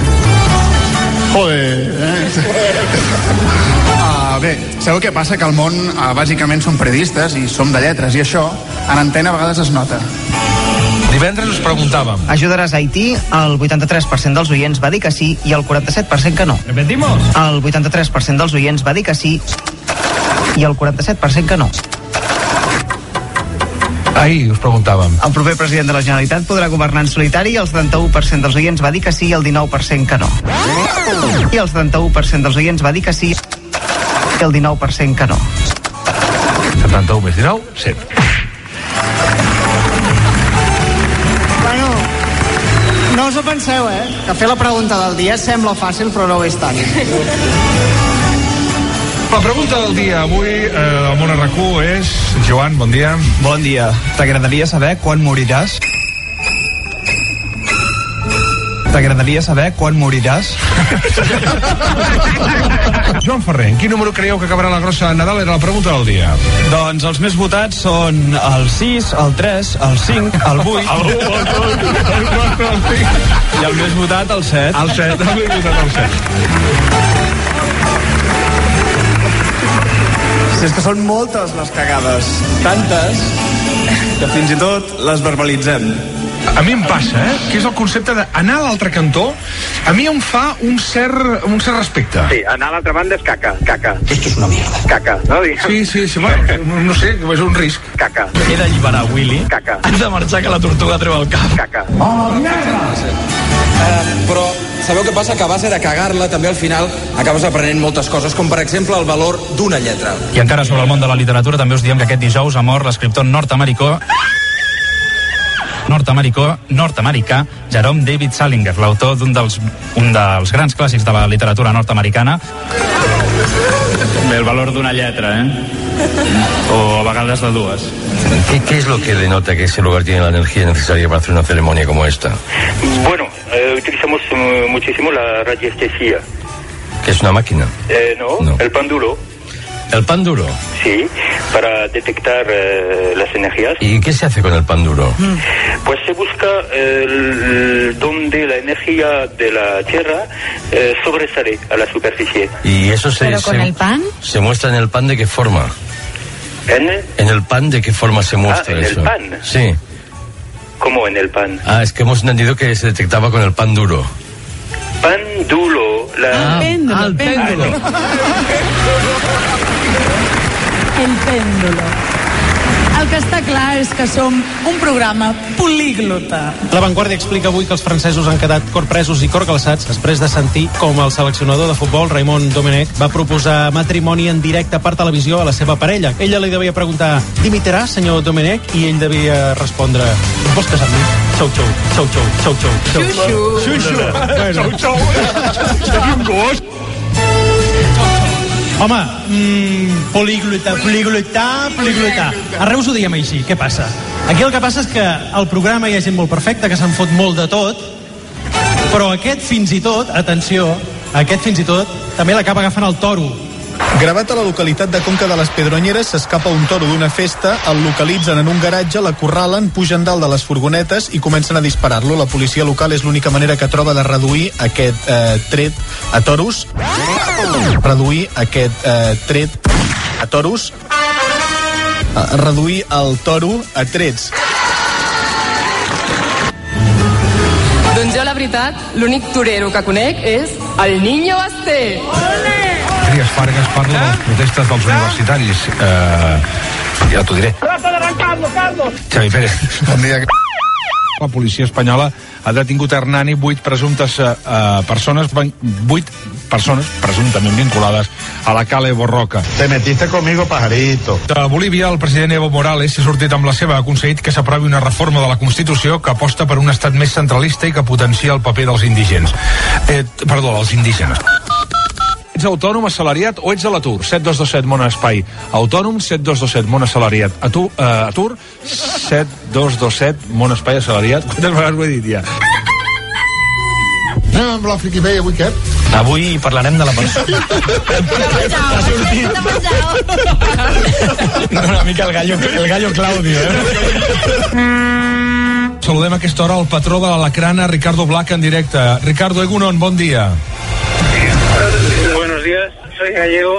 Joder, eh? Uh, bé, sabeu què passa? Que al món uh, bàsicament som periodistes i som de lletres i això en antena a vegades es nota.
Divendres us preguntàvem.
Ajudaràs a Haití? El vuitanta-tres per cent dels oients va dir que sí i el quaranta-set per cent que no.
Repetimos.
El vuitanta-tres per cent dels oients va dir que sí i el quaranta-set per cent que no.
Ahir us preguntàvem.
El proper president de la Generalitat podrà governar en solitari i el setanta-u per cent dels oients va dir que sí i el dinou per cent que no. I el setanta-u per cent dels oients va dir que sí i el dinou per cent que no.
setanta-u més dinou, set.
Bueno, no us ho penseu, eh? Que fer la pregunta del dia sembla fàcil, però no ho és tant.
La pregunta del dia avui eh, al Món a RAC u és... Joan, bon dia.
Bon dia. T'agradaria saber quan moriràs? T'agradaria saber quan moriràs?
Joan Ferrer, en quin número creieu que acabarà la grossa de Nadal? Era la pregunta del dia.
Doncs els més votats són el sis, el tres, el cinc, el vuit...
el u, el dos, el quatre, el cinc...
I el més votat, el set.
El set, el més votat, el set.
Si és que són moltes les cagades, tantes, que fins i tot les verbalitzem.
a mi em passa, eh? Que és el concepte d'anar a l'altre cantó, a mi em fa un cert, un cert respecte.
Sí, anar a l'altra banda és caca, caca.
Esto es una mierda.
Caca, no?
Sí, sí, sí, bueno, no sé, és un risc.
Caca.
He d'alliberar Willy.
Caca.
Has de marxar, que la tortuga treu el cap.
Caca.
¡Oh, mierda!
Eh, però sabeu què passa? Que a base de cagar-la també al final acabes aprenent moltes coses, com per exemple el valor d'una lletra.
I encara sobre el món de la literatura també us diem que aquest dijous ha mort l'escriptor nord-americà nord-americà, nord-americà Jerome David Salinger, l'autor d'un dels, un dels grans clàssics de la literatura nord-americana. Bé, el valor d'una lletra, eh? O a vegades de dues.
¿Qué, ¿Qué es lo que denota que ese lugar tiene la energía necesaria para hacer una ceremonia como esta?
Bueno, eh, utilizamos uh, muchísimo la radiestesia.
¿Que es una máquina?
Eh, no,
No.
el pan duro.
¿El pan duro?
Sí, para detectar eh, las energías.
¿Y qué se hace con el pan duro?
Pues se busca eh, el, donde la energía de la Tierra eh, sobresale a la superficie.
¿Y eso se,
¿Pero con
se,
el pan?
se muestra en el pan de qué forma?
¿En?
¿En el pan de qué forma se muestra
Ah, ¿en
eso?
el pan?
Sí.
¿Cómo en el pan?
Ah, es que hemos entendido que se detectaba con el pan duro.
Pan duro. La...
Ah, péndulo,
ah, el péndulo.
El pèndulo. El que està clar és que som un programa políglota.
La Vanguardia explica avui que els francesos han quedat corpresos i corcalaçats després de sentir com el seleccionador de futbol, Raymond Domenech, va proposar matrimoni en directe per televisió a la seva parella. Ella li devia preguntar: dimitirà, senyor Domenech? I ell devia respondre: vols casar amb mi? Xau, xau, xau, xau, xau, xau, xau.
Xuxu. Xuxu.
Bueno.
Xau, xau. Tenia un gos.
Home, mmm, poliglota, poliglota, poliglota. A Reus ho diem així, què passa?
Aquí el que passa és que al programa hi ha gent molt perfecta, que se'n fot molt de tot, però aquest fins i tot, atenció, aquest fins i tot també l'acaba agafant el toro.
Gravat a la localitat de Conca de les Pedronyeres, s'escapa un toro d'una festa, el localitzen en un garatge, l'acorralen, pugen dalt de les furgonetes i comencen a disparar-lo. La policia local és l'única manera que troba de reduir aquest eh, tret a toros. Reduir aquest eh, tret a toros. Eh, reduir el toro a trets.
Doncs jo, la veritat, l'únic torero que conec és el Niño Basté.
Trias Fargas parla de les protestes dels universitaris. Eh, ja t'ho diré. Xavi Pérez.
Bon dia. La policia espanyola ha detingut a Hernani vuit presumptes eh, persones, vuit persones presumptament vinculades a la Cale Borroca.
Te metiste conmigo, pajarito.
De Bolívia, el president Evo Morales s'ha sortit amb la seva, ha aconseguit que s'aprovi una reforma de la Constitució que aposta per un estat més centralista i que potencia el paper dels indígens. Eh, perdó, dels indígenes. Ets autònom, assalariat o ets a l'atur? set dos dos set Món Espai. Autònom, set dos dos set Món Assalariat. Atur, uh, atur set dos dos set Món Espai Assalariat. Quantes vegades ho he dit ja?
Anem amb la Friki Bay avui, què?
Avui parlarem de la persona. Una mica el gallo, el gallo Claudio, eh?
Saludem a aquesta hora el patró de l'Alacrana, Ricardo Black, en directe. Ricardo Egunon, bon dia.
Buenos días, soy Gallego.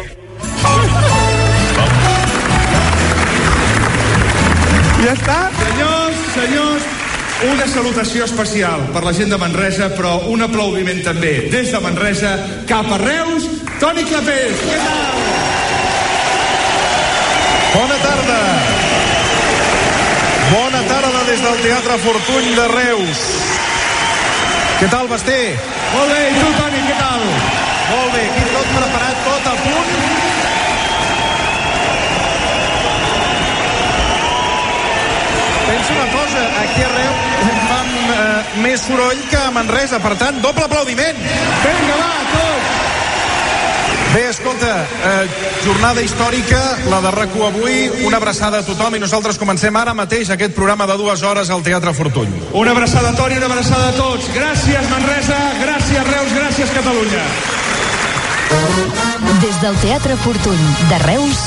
Ja està?
Senyors, senyors, una salutació especial per la gent de Manresa, però un aplaudiment també des de Manresa cap a Reus, Toni Clapés. Què tal? Bona tarda. Bona tarda des del Teatre Fortuny de Reus. Què tal, Basté? Molt bé, i tu, Toni, què tal? Molt bé, aquí tot preparat, tot a punt. Penso una cosa, aquí a Reus fan eh, més soroll que a Manresa, per tant, doble aplaudiment. Vinga, va, tots! Bé, escolta, eh, jornada històrica, la de RAC u avui, una abraçada a tothom i nosaltres comencem ara mateix aquest programa de dues hores al Teatre Fortuny. Una abraçada a Toni, una abraçada a tots. Gràcies, Manresa, gràcies, Reus, gràcies, Catalunya.
Des del Teatre Fortuny de Reus,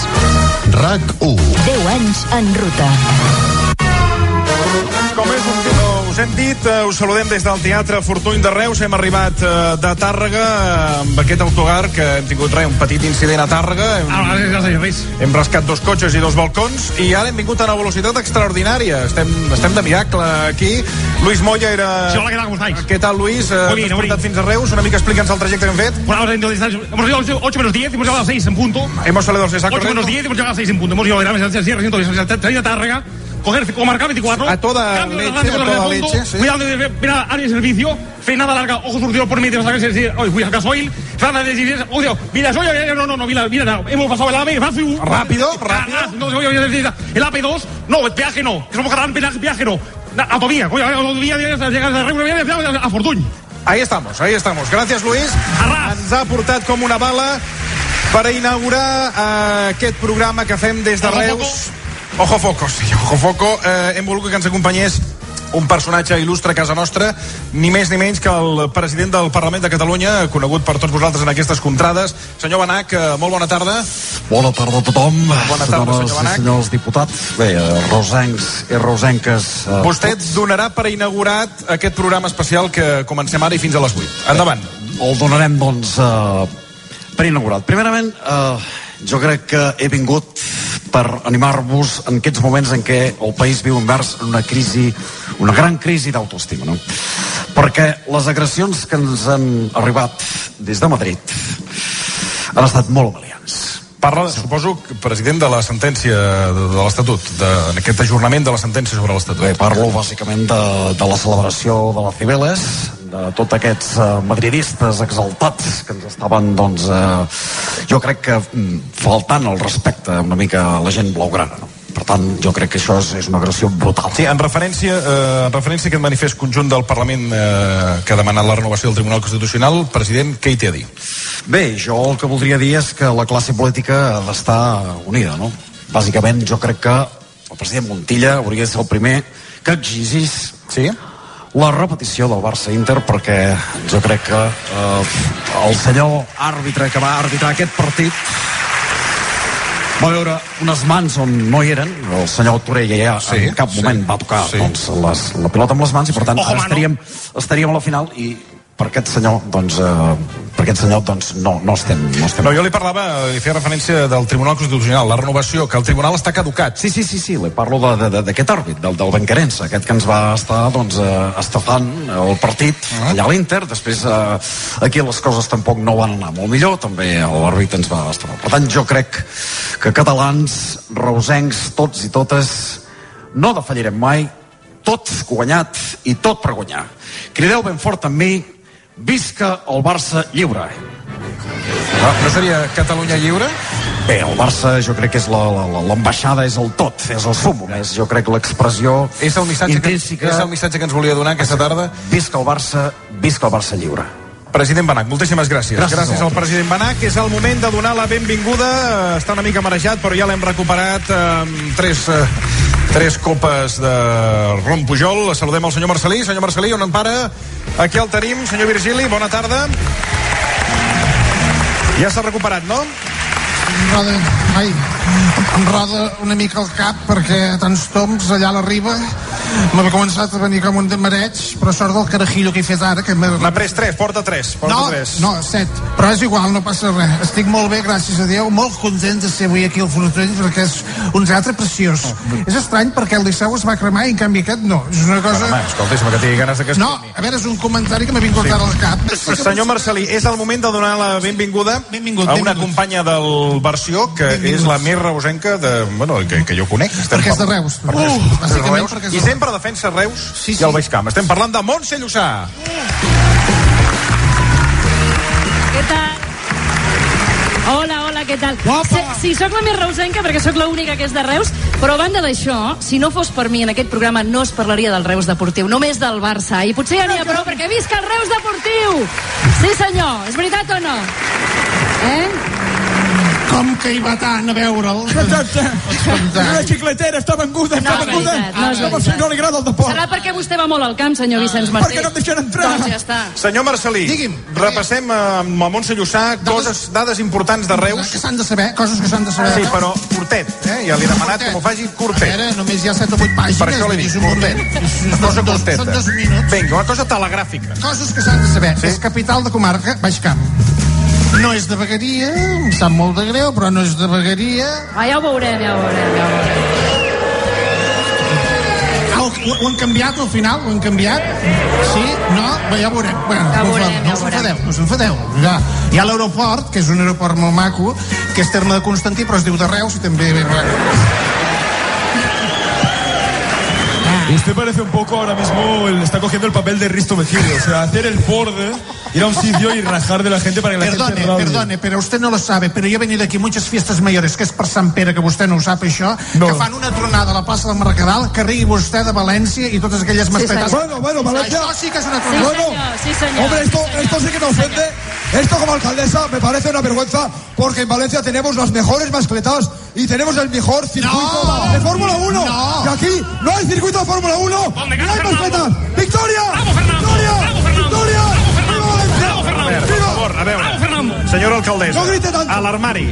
RAC u.
deu anys en ruta.
Com és un dijous us hem dit, uh, us saludem des del Teatre Fortuny de Reus. Hem arribat uh, de Tàrrega uh, amb aquest autocar que hem tingut res, un petit incident a Tàrrega. Hem,
ah, res.
hem rascat dos cotxes i dos balcons i ara hem vingut a una velocitat extraordinària. Estem, estem de miracle aquí. Luis Moya era...
Sí, hola, ¿qué tal? ¿Cómo estáis?
Què tal, Luis? Uh,
Muy bien,
T'has portat fins a Reus. Una mica explica'ns el trajecte que hem fet.
Bueno, hemos llegado ocho menos diez, hemos llegado a las seis en punto.
Hemos salido a las seis,
ocho menos diez, hemos llegado a las seis en punto. Hemos llegado a las seis, salir a Tárrega, coger, como marcar veinticuatro.
A toda leche, a toda leche, sí.
Cuidado de, mira, área de servicio, frenada larga, ojos surtidos por medio, ¿sabes? Hoy fui al gasoil, frenada de servicio, oye, mira, soy, no, no, no, mira, mira, hemos pasado el A P, rápido.
Rápido, rápido.
No, el A P dos, no, el peaje no, que somos catalán, peaje no. Autovía, oye, autovía, llegas a Fortuny.
Ahí estamos, ahí estamos. Gràcies, Luis. Arras. Ens ha portat com una bala per a inaugurar uh, aquest programa que fem des de Reus. Ojo Foco, sí, Ojo Foco. Uh, hem volgut que ens acompanyés un personatge il·lustre a casa nostra, ni més ni menys que el president del Parlament de Catalunya, conegut per tots vosaltres en aquestes contrades. Senyor Benach, molt bona tarda.
Bona tarda a tothom.
Bona tarda,
senyores
senyor Benach.
I senyors diputats. Bé, rosencs i rosenques... Eh,
Vostè donarà per inaugurat aquest programa especial que comencem ara i fins a les vuit. Endavant.
El donarem, doncs, eh, per inaugurat. Primerament, eh, jo crec que he vingut per animar-vos en aquests moments en què el país viu immers en una crisi, una gran crisi d'autoestima, no? Perquè les agressions que ens han arribat des de Madrid han estat molt humiliants.
Parla, suposo, president de la sentència de, de l'Estatut, d'aquest ajornament de la sentència sobre l'Estatut.
Bé, parlo bàsicament de, de la celebració de la Cibeles, de tots aquests uh, madridistes exaltats que ens estaven, doncs, uh, jo crec que mm, faltant el respecte una mica a la gent blaugrana, no? Per tant, jo crec que això és, és una agressió brutal.
Sí, en referència, eh, en referència a aquest manifest conjunt del Parlament eh, que ha demanat la renovació del Tribunal Constitucional, president, què hi té a dir?
Bé, jo el que voldria dir és que la classe política ha d'estar unida, no? Bàsicament, jo crec que el president Montilla hauria de ser el primer que exigís
sí?
la repetició del Barça-Inter, perquè jo crec que eh, el senyor àrbitre que va arbitrar aquest partit va veure unes mans on no hi eren. El senyor Torella ja sí, en cap moment sí, va tocar sí. doncs, les, la pilota amb les mans i per tant Ojo, ara estaríem, estaríem a la final i per aquest senyor doncs, eh, per aquest senyor doncs no, no estem, no estem
no, jo li parlava, li feia referència del Tribunal Constitucional, la renovació, que el Tribunal està caducat.
Sí, sí, sí, sí, li parlo d'aquest àrbit, del, del Benquerença, aquest que ens va estar doncs, eh, estafant el partit uh-huh. allà a l'Inter, després eh, aquí les coses tampoc no van anar molt millor, també l'àrbit ens va estafar. Per tant, jo crec que catalans, reusencs, tots i totes, no defallirem mai, tot guanyat i tot per guanyar. Crideu ben fort amb mi, visca el Barça lliure.
No, no seria Catalunya lliure?
Bé, el Barça jo crec que és l'ambaixada, és el tot, és el súmum, és jo crec l'expressió
és el missatge intrínseca. Que, és el missatge que ens volia donar aquesta tarda.
Visca el Barça, visca el Barça lliure.
President Benach, moltíssimes gràcies.
Gràcies,
gràcies al president Benach. És el moment de donar la benvinguda. Està una mica marejat, però ja l'hem recuperat amb tres, eh, tres copes de rom Pujol. Saludem el senyor Marcelí. Senyor Marcelí, on en para? Aquí el tenim. Senyor Virgili, bona tarda. Ja s'ha recuperat, no?
Em roda, ai, em roda una mica el cap perquè tants tombs allà a la riba m'ha començat a venir com un de mareig, però sort del carajillo que he fet ara que
m'ha pres tres, porta tres, porta
no,
tres.
No, set, però és igual, no passa res, estic molt bé, gràcies a Déu, molt content de ser avui aquí al Fortuny perquè és un teatre preciós. Oh. És estrany perquè el Liceu es va cremar i en canvi aquest no, és una cosa...
Home, escolta, que tingui ganes de que es
no, a veure, és un comentari que m'ha vingut sí. ara al cap.
Senyor Marcelí, és el moment de donar la benvinguda
benvingut,
a una
benvingut.
companya del versió que benvingut. És la més reusenca de, bueno, que, que jo conec.
Estem perquè és de Reus. Per uh,
bàsicament Reus. Perquè és I sempre defensa Reus sí, sí. i el Baix Camp. Estem parlant de Montse Llussà.
Què tal? Hola, hola, què tal? Sí, sí, sóc la més reusenca perquè sóc l'única que és de Reus, però a banda d'això, si no fos per mi en aquest programa no es parlaria del Reus Deportiu, només del Barça, i potser ja n'hi ha prou perquè visca el Reus Deportiu! Sí senyor, és veritat o no? Eh?
Com que hi va tant a veure'l?
Exacte. La xicletera està venguda, està venguda.
No, és veritat.
No li agrada el deport.
Serà perquè vostè va molt al camp, senyor Vicenç Martí.
Perquè no em deixen entrar.
Doncs ja està.
Senyor Marcelí, repassem amb el Montse Llussà coses, dades importants de Reus.
Que s'han de saber, coses que s'han de saber.
Sí, però curtet, eh? Ja li he demanat que m'ho faci curtet.
A veure, només hi ha set o vuit pàgines.
Per això li dic, curtet. Una cosa curteta.
Són dos minuts.
Vinga, una cosa telegràfica.
Coses que s'han de saber. És capital de comarca, Baix Camp. No és de vegueria, em sap molt de greu, però no és de vegueria.
Ah, ja ho veurem, ja ho veurem, ja ho veurem.
Ah, ho, ho han canviat al final? Ho han canviat? Sí? No? Bé, ja ho veurem. Bueno,
ja ho veurem,
no
ja ho
s'enfadeu, no s'enfadeu. Ja. Hi ha l'aeroport, que és un aeroport molt maco, que és terme de Constantí, però es diu de Reus i també...
Usted parece un poco ahora mismo, el, está cogiendo el papel de Risto Mejide, o sea, hacer el borde, ir a un sitio y rajar de la gente para que la
perdone,
gente rable.
Perdone, pero usted no lo sabe, pero yo he venido aquí a muchas fiestas mayores, que és per Sant Pere, que vostè no ho sap això, no. Que fan una tronada a la plaça del Mercadal, que rigui vostè de València i totes aquelles maspetes.
Sí, bueno, bueno, Valencia.
Això sí que és una tronada.
Sí, senyor, sí, senyor.
Hombre, esto, esto sí que me ofende. Esto como alcaldesa me parece una vergüenza, porque en Valencia tenemos las mejores mascletas y tenemos el mejor circuito
no,
de Fórmula uno.
No.
Y aquí no hay circuito de Fórmula uno.
¿Dónde
no
gana
hay mascletas. ¡Victoria!
¡Bravo, Fernando!
¡Victoria!
¡Bravo, Fernando!
¡Victoria!
¡Bravo,
¡Viva Valencia!
A veure, per favor, a veure.
Bravo, Fernando!
Senyora alcaldessa,
No grite tanto.
a l'armari.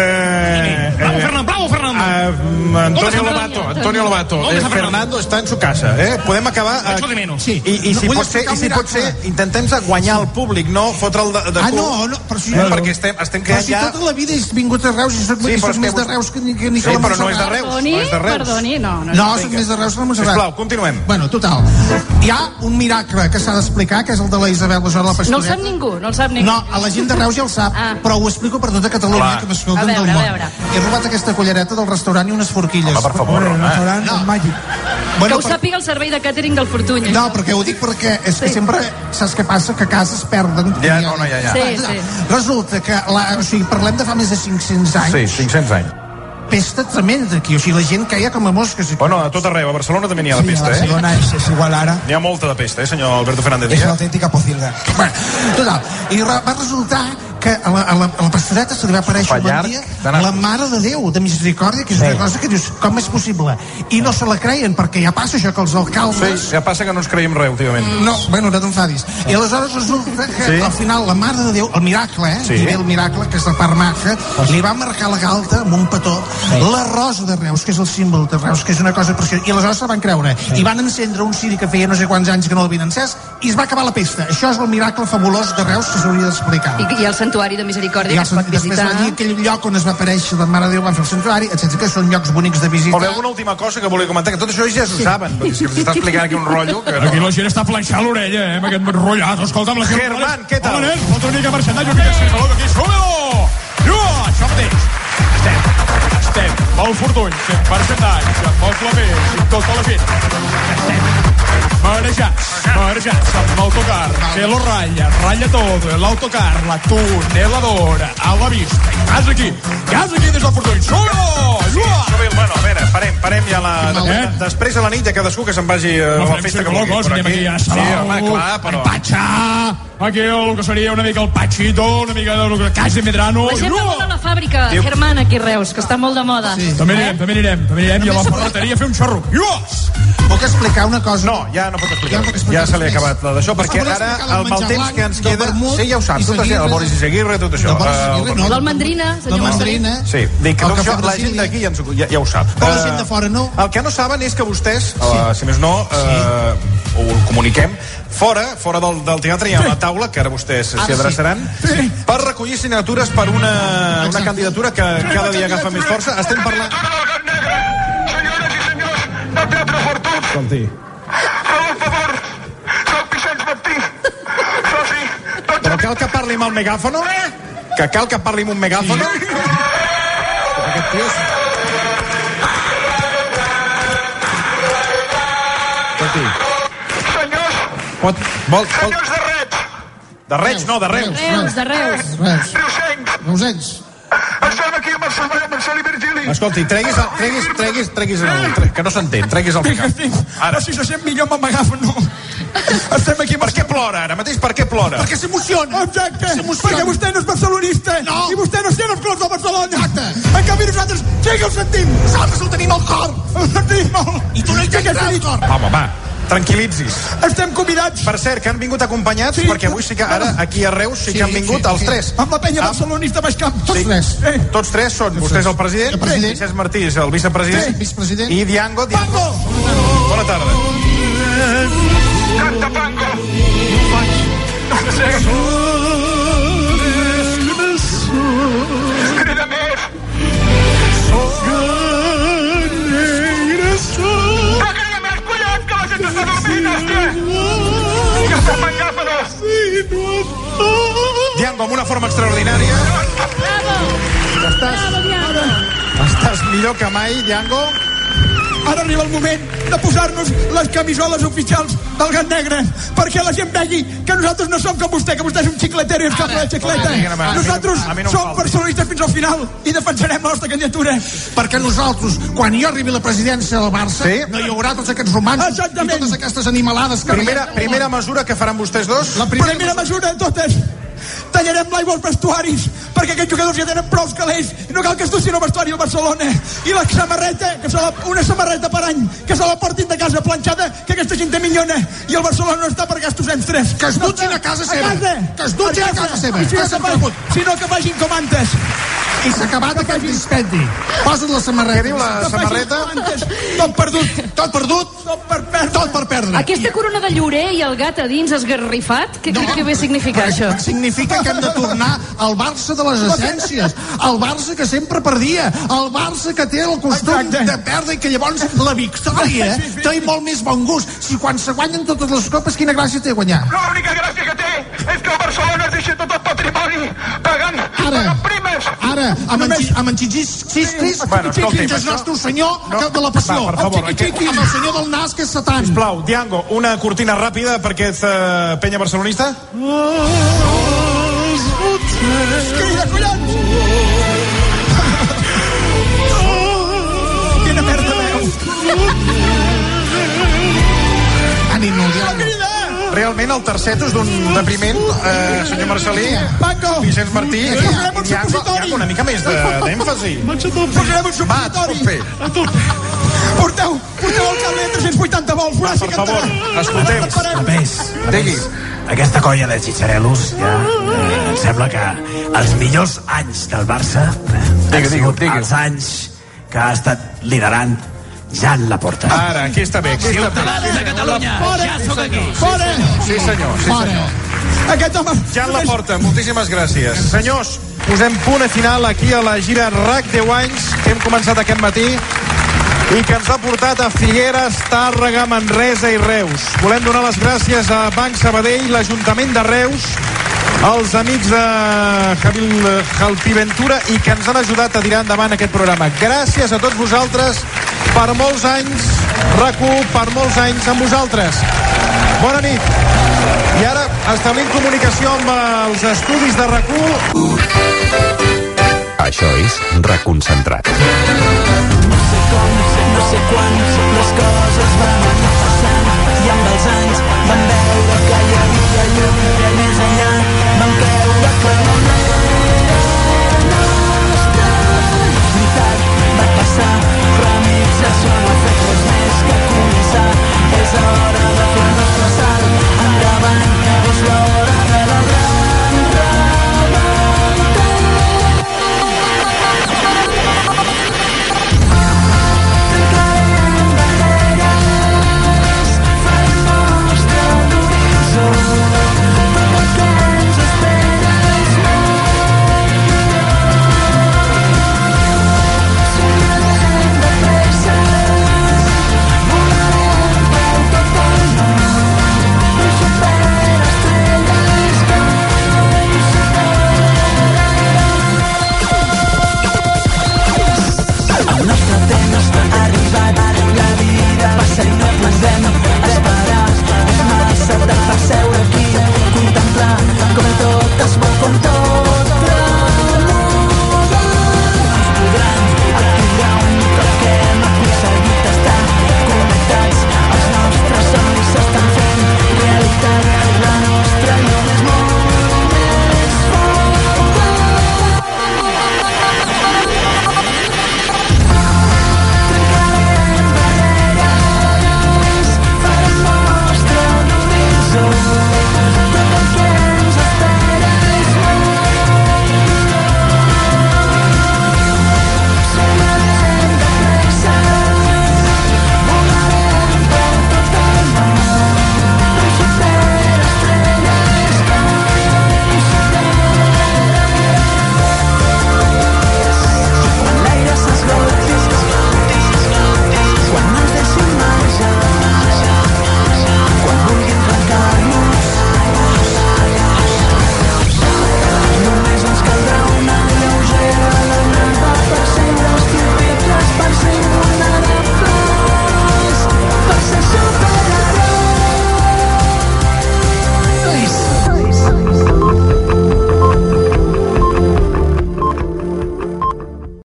Eh,
Bravo,
eh,
Fernando! ¡Bravo, Fernando!
eh, Antonio Lobato, Antonio Lobato.
¿Dónde
Eh,
está Fernando?
Fernando està en su casa. Eh? Podem acabar...
Lo echo de menos.
Sí.
I, i si,
No, vull
pot ser,
explicar
i si
un
pot ser,
miracle.
intentem guanyar el públic, no fotre'l de, de
Ah,
cul.
no, no, però si...
Eh, perquè estem, estem
Però
creant
si
ja...
tota la vida he vingut a Reus i soc,
Sí,
i
però
soc
és que
més de
vostè-
Reus que ni, que ni
Sí,
que la
però no
Montserrat.
és de Reus.
Perdoni,
no és de Reus.
perdoni, no. No,
No,
és-
soc més de Reus que la Montserrat.
Sisplau, continuem.
Bueno, total. Hi ha un miracle que s'ha d'explicar, que és el de la Isabel Lajor de la Pastoreta.
No el sap ningú, no el sap ningú.
No, a la gent de Reus ja el sap,
Ah.
però ho explico per tota Catalunya,
Clar.
que m'escolten
A veure,
del món.
a veure.
He robat aquesta cullereta del restaurant i unes forquilles.
Home, per favor, home.
Restaurant
No.
Magic.
Que
Bueno,
ho sàpiga el servei de càtering del Fortuny.
no, perquè ho dic perquè és que
Sí.
sempre, saps què passa? Que a casa es perden.
Ja, no, no, ja, ja.
Sí,
Ah,
sí.
Resulta que, la, o sigui, parlem de fa més de cinc-cents anys.
Sí, cinc-cents anys.
Pesta tremenda aquí, o sigui, la gent caia com a mosques.
Bueno, a tot arreu. A Barcelona també n'hi ha de
Sí, a
pesta, eh?
Barcelona es, es igual ara.
N'hi ha molta de pesta, eh, senyor Alberto Fernández
Es una
Díaz?
auténtica pocilga.
Bueno, total, i re, va resultar que a la, a la, a la pastoreta se li va aparèixer un bon
Fallarg,
dia
d'anar-
la Mare de Déu de Misericòrdia, que és una cosa que dius, com és possible? I no se la creien, perquè ja passa això que els alcaldes...
Sí, ja passa que no ens creiem res últimament.
No, bueno, no t'enfadis. I aleshores resulta que
Sí.
al final la Mare de Déu, el miracle, eh?
Sí.
Sí. El miracle, que és la part maja, li va marcar la galta amb un petó la rosa de Reus, que és el símbol de Reus, que és una cosa preciosa. I aleshores se van creure. I van encendre un ciri que feia no sé quants anys que no l'havien encès i es va acabar la pesta. Això és el miracle fabulós de Reus que s'hauria d'explicar.
I, I el santuari de Misericòrdia
I
que
el,
es pot
després
visitar.
va dir aquell lloc on es va aparèixer la Mare de Déu, van fer el santuari, etcètera, que són llocs bonics de visitar.
Molt bé, alguna última cosa que volia comentar, que tot això ja s'ho saben. Perquè si ens està explicant aquí un rotllo... Que
Aquí
no.
la gent està planxant l'orella, eh, amb aquest rotllat. Escolta'm, la gent...
Germán, què tal?
Hola, nen, fot una mica marxandatge, una mica de circuló aquí, súbelo! Ua, això mateix. Estem, estem, molt fortuny, amb marxandatge, amb molt clavers, amb tota la gent. Estem. Marejats, marejats, amb l'autocar, que lo ratlla, ratlla tot, l'autocar, la tuneladora, a la vista, i gas aquí, gas aquí des del Fortuny, súbelo!
Sí, Sobel, bueno, a veure, parem, parem ja la...
Eh?
Després a la nit ja cadascú que se'n vagi a
No
la
farem
festa que
circuló,
vulgui.
cos, anem aquí a
Sí,
Salou,
home, clar, però...
el Patxà, aquí el que seria una mica el Patxito, una mica de Cas de Medrano.
La gent va
Ua!
molt a la fàbrica,
Diu-
Germán, aquí a Reus, que està molt de moda.
Sí.
També anirem, també anirem, també anirem, i a la ferreteria a fer un xorro. Iuas!
Puc explicar una cosa?
No, ja no pot explicar.
Ja no puc explicar
Ja se li ha
res
acabat la d'això, perquè
Voler
ara,
explicar
el
del
mal
menjar
temps
blanc,
que ens
del
queda...
vermut,
Sí, ja ho sap, tot això, el Boris Izaguirre, tot això.
Del Boris
Eh,
Izaguirre,
el-
no,
Del Mandrina,
La
senyor Marcelí.
mandarina.
Sí, dic que
El
tot
cafè
això, la
Brasília.
gent d'aquí ja, ens ho- ja, ja ho sap.
Però la
Eh,
gent de fora no.
El que no saben és que vostès, eh, si més no, eh, ho comuniquem, fora, fora del, del teatre hi ha una taula, que ara vostès
Ara
s'hi
sí.
adreçaran, per recollir signatures per una, una candidatura que cada dia agafa més força. Estem parlant...
Senyores i senyors del Teatre Fortuny,
Escolti.
feu un favor, soc Vicenç Martí, soci del
Però cal que parli amb el megàfono? Que cal que parli amb un megàfono? Aquest tio és... Escolti,
Senyors,
pot, vol, vol...
senyors de Reig,
De Reig, no, de Reus.
Reus, de Reus.
Reus.
Reusencs,
Reusencs.
estem aquí amb el Salvador Marcel i Virgili.
Escolti, treguis, el, treguis, treguis, treguis el... Tre, que no s'entén, treguis el
Vinga,
megàfon.
vinga, ara si se sent millor amb el megàfon, no.
Estem aquí...
Per què plora ara mateix? Per què plora?
Perquè s'emociona.
Exacte. Perquè vostè no és barcelonista. No. I vostè no sent els colors del Barcelona. Exacte. En canvi nosaltres sí que el sentim.
Nosaltres el tenim al cor.
El sentim molt.
I tu no hi tens al cor.
Home, va. Tranquil·litzis.
Estem convidats.
Per cert, que han vingut acompanyats, sí, perquè avui sí que ara, aquí a Reus, sí que han vingut sí, els tres.
Amb la penya barcelonista baix camp.
Tots
sí.
tres.
Eh. Tots tres són, vostè és el president, el president. Vicenç Martí és el vicepresident,
sí, vicepresident.
I Diango. Diango. Bona tarda.
Canta, Pango. Crida més.
Diango, amb una forma extraordinària.
Bravo!
Estàs,
Bravo, Diango!
Estàs millor que mai, Diango.
Ara arriba el moment de posar-nos les camisoles oficials del Gat Negre, perquè la gent vegi que nosaltres no som com vostè, que vostè és un xicletero i es cap la xicleta. Nosaltres som barcelonistes fins al final i defensarem la nostra candidatura.
Perquè nosaltres, quan jo arribi a la presidència del Barça, sí? no hi haurà tots aquests romansos Exactament. i totes aquestes animalades que...
Primera, primera mesura que faran vostès dos?
La primera, primera mesura de totes. Tallarem l'aigua als vestuaris, perquè aquests jugadors ja tenen prou calés i no cal que es ducin al vestuari al Barcelona. I la samarreta, que se la, una samarreta per any, que se la portin de casa planxada, que aquesta gent té minyona, i el Barcelona no està per gastos extres.
Que es dutxin a casa seva.
A casa.
Que es dutxin a casa seva.
I si, no que, fa, si no, que facin com antes.
I s'ha acabat aquest dispendi. Posa't la samarreta.
Què diu la samarreta?
Tot perdut.
Tot perdut?
Tot per perdre.
Tot per perdre.
Aquesta corona de llorer i el gat a dins esgarrifat, què no, crec que ve significar això?
Significa que hem de tornar al Barça de les essències, al Barça que sempre perdia, al Barça que té el costum Exacte. de perdre i que llavors la victòria sí, sí. té molt més bon gust. Si quan se guanyen totes les copes, quina gràcia té guanyar?
L'única gràcia que té és que el Barcelona es deixa tot el patrimoni pagant,
ara,
pagant primes.
Ara, amb en, amb en Xixis Sistris,
bueno,
que és el nostre senyor no. de la passió.
Va, per favor,
amb, aquí, amb el senyor del nas, que és Satan.
Sisplau, Diango, una cortina ràpida per aquesta penya barcelonista.
Crida, collons! Quina merda veu!
Ànim, no, Diango.
Realment el tercet és d'un depriment, eh, senyor Marcelí, Vicenç Martí, i Diango, una mica més d'èmfasi.
Posarem un supositori. Porteu, porteu el cable de tres-cents vuitanta volts.
Va, per favor, escolteu.
A més,
Digui.
Aquesta colla de xitxarelos ja eh, em sembla que els millors anys del Barça eh, han sigut els anys que ha estat liderant Jan Laporta.
Ara, aquí està bé. Aquí està
bé. De Catalunya, ja sóc aquí.
Fora!
Sí, senyor. Sí, senyor.
Aquest home...
Jan Laporta, moltíssimes gràcies. Senyors, posem punt a final aquí a la gira R A C deu anys que hem començat aquest matí i que ens ha portat a Figueres, Tàrrega, Manresa i Reus. Volem donar les gràcies a Banc Sabadell, l'Ajuntament de Reus, els amics de Javier Jalpiventura i que ens han ajudat a tirar endavant aquest programa. Gràcies a tots vosaltres per molts anys, R A C u, per molts anys amb vosaltres. Bona nit. I ara establim comunicació amb els estudis de R A C u.
Això és Reconcentrat.
No sé com, no sé quan, les coses van anar passant i amb els anys vam veure que hi havia llum més enllà, vam creure que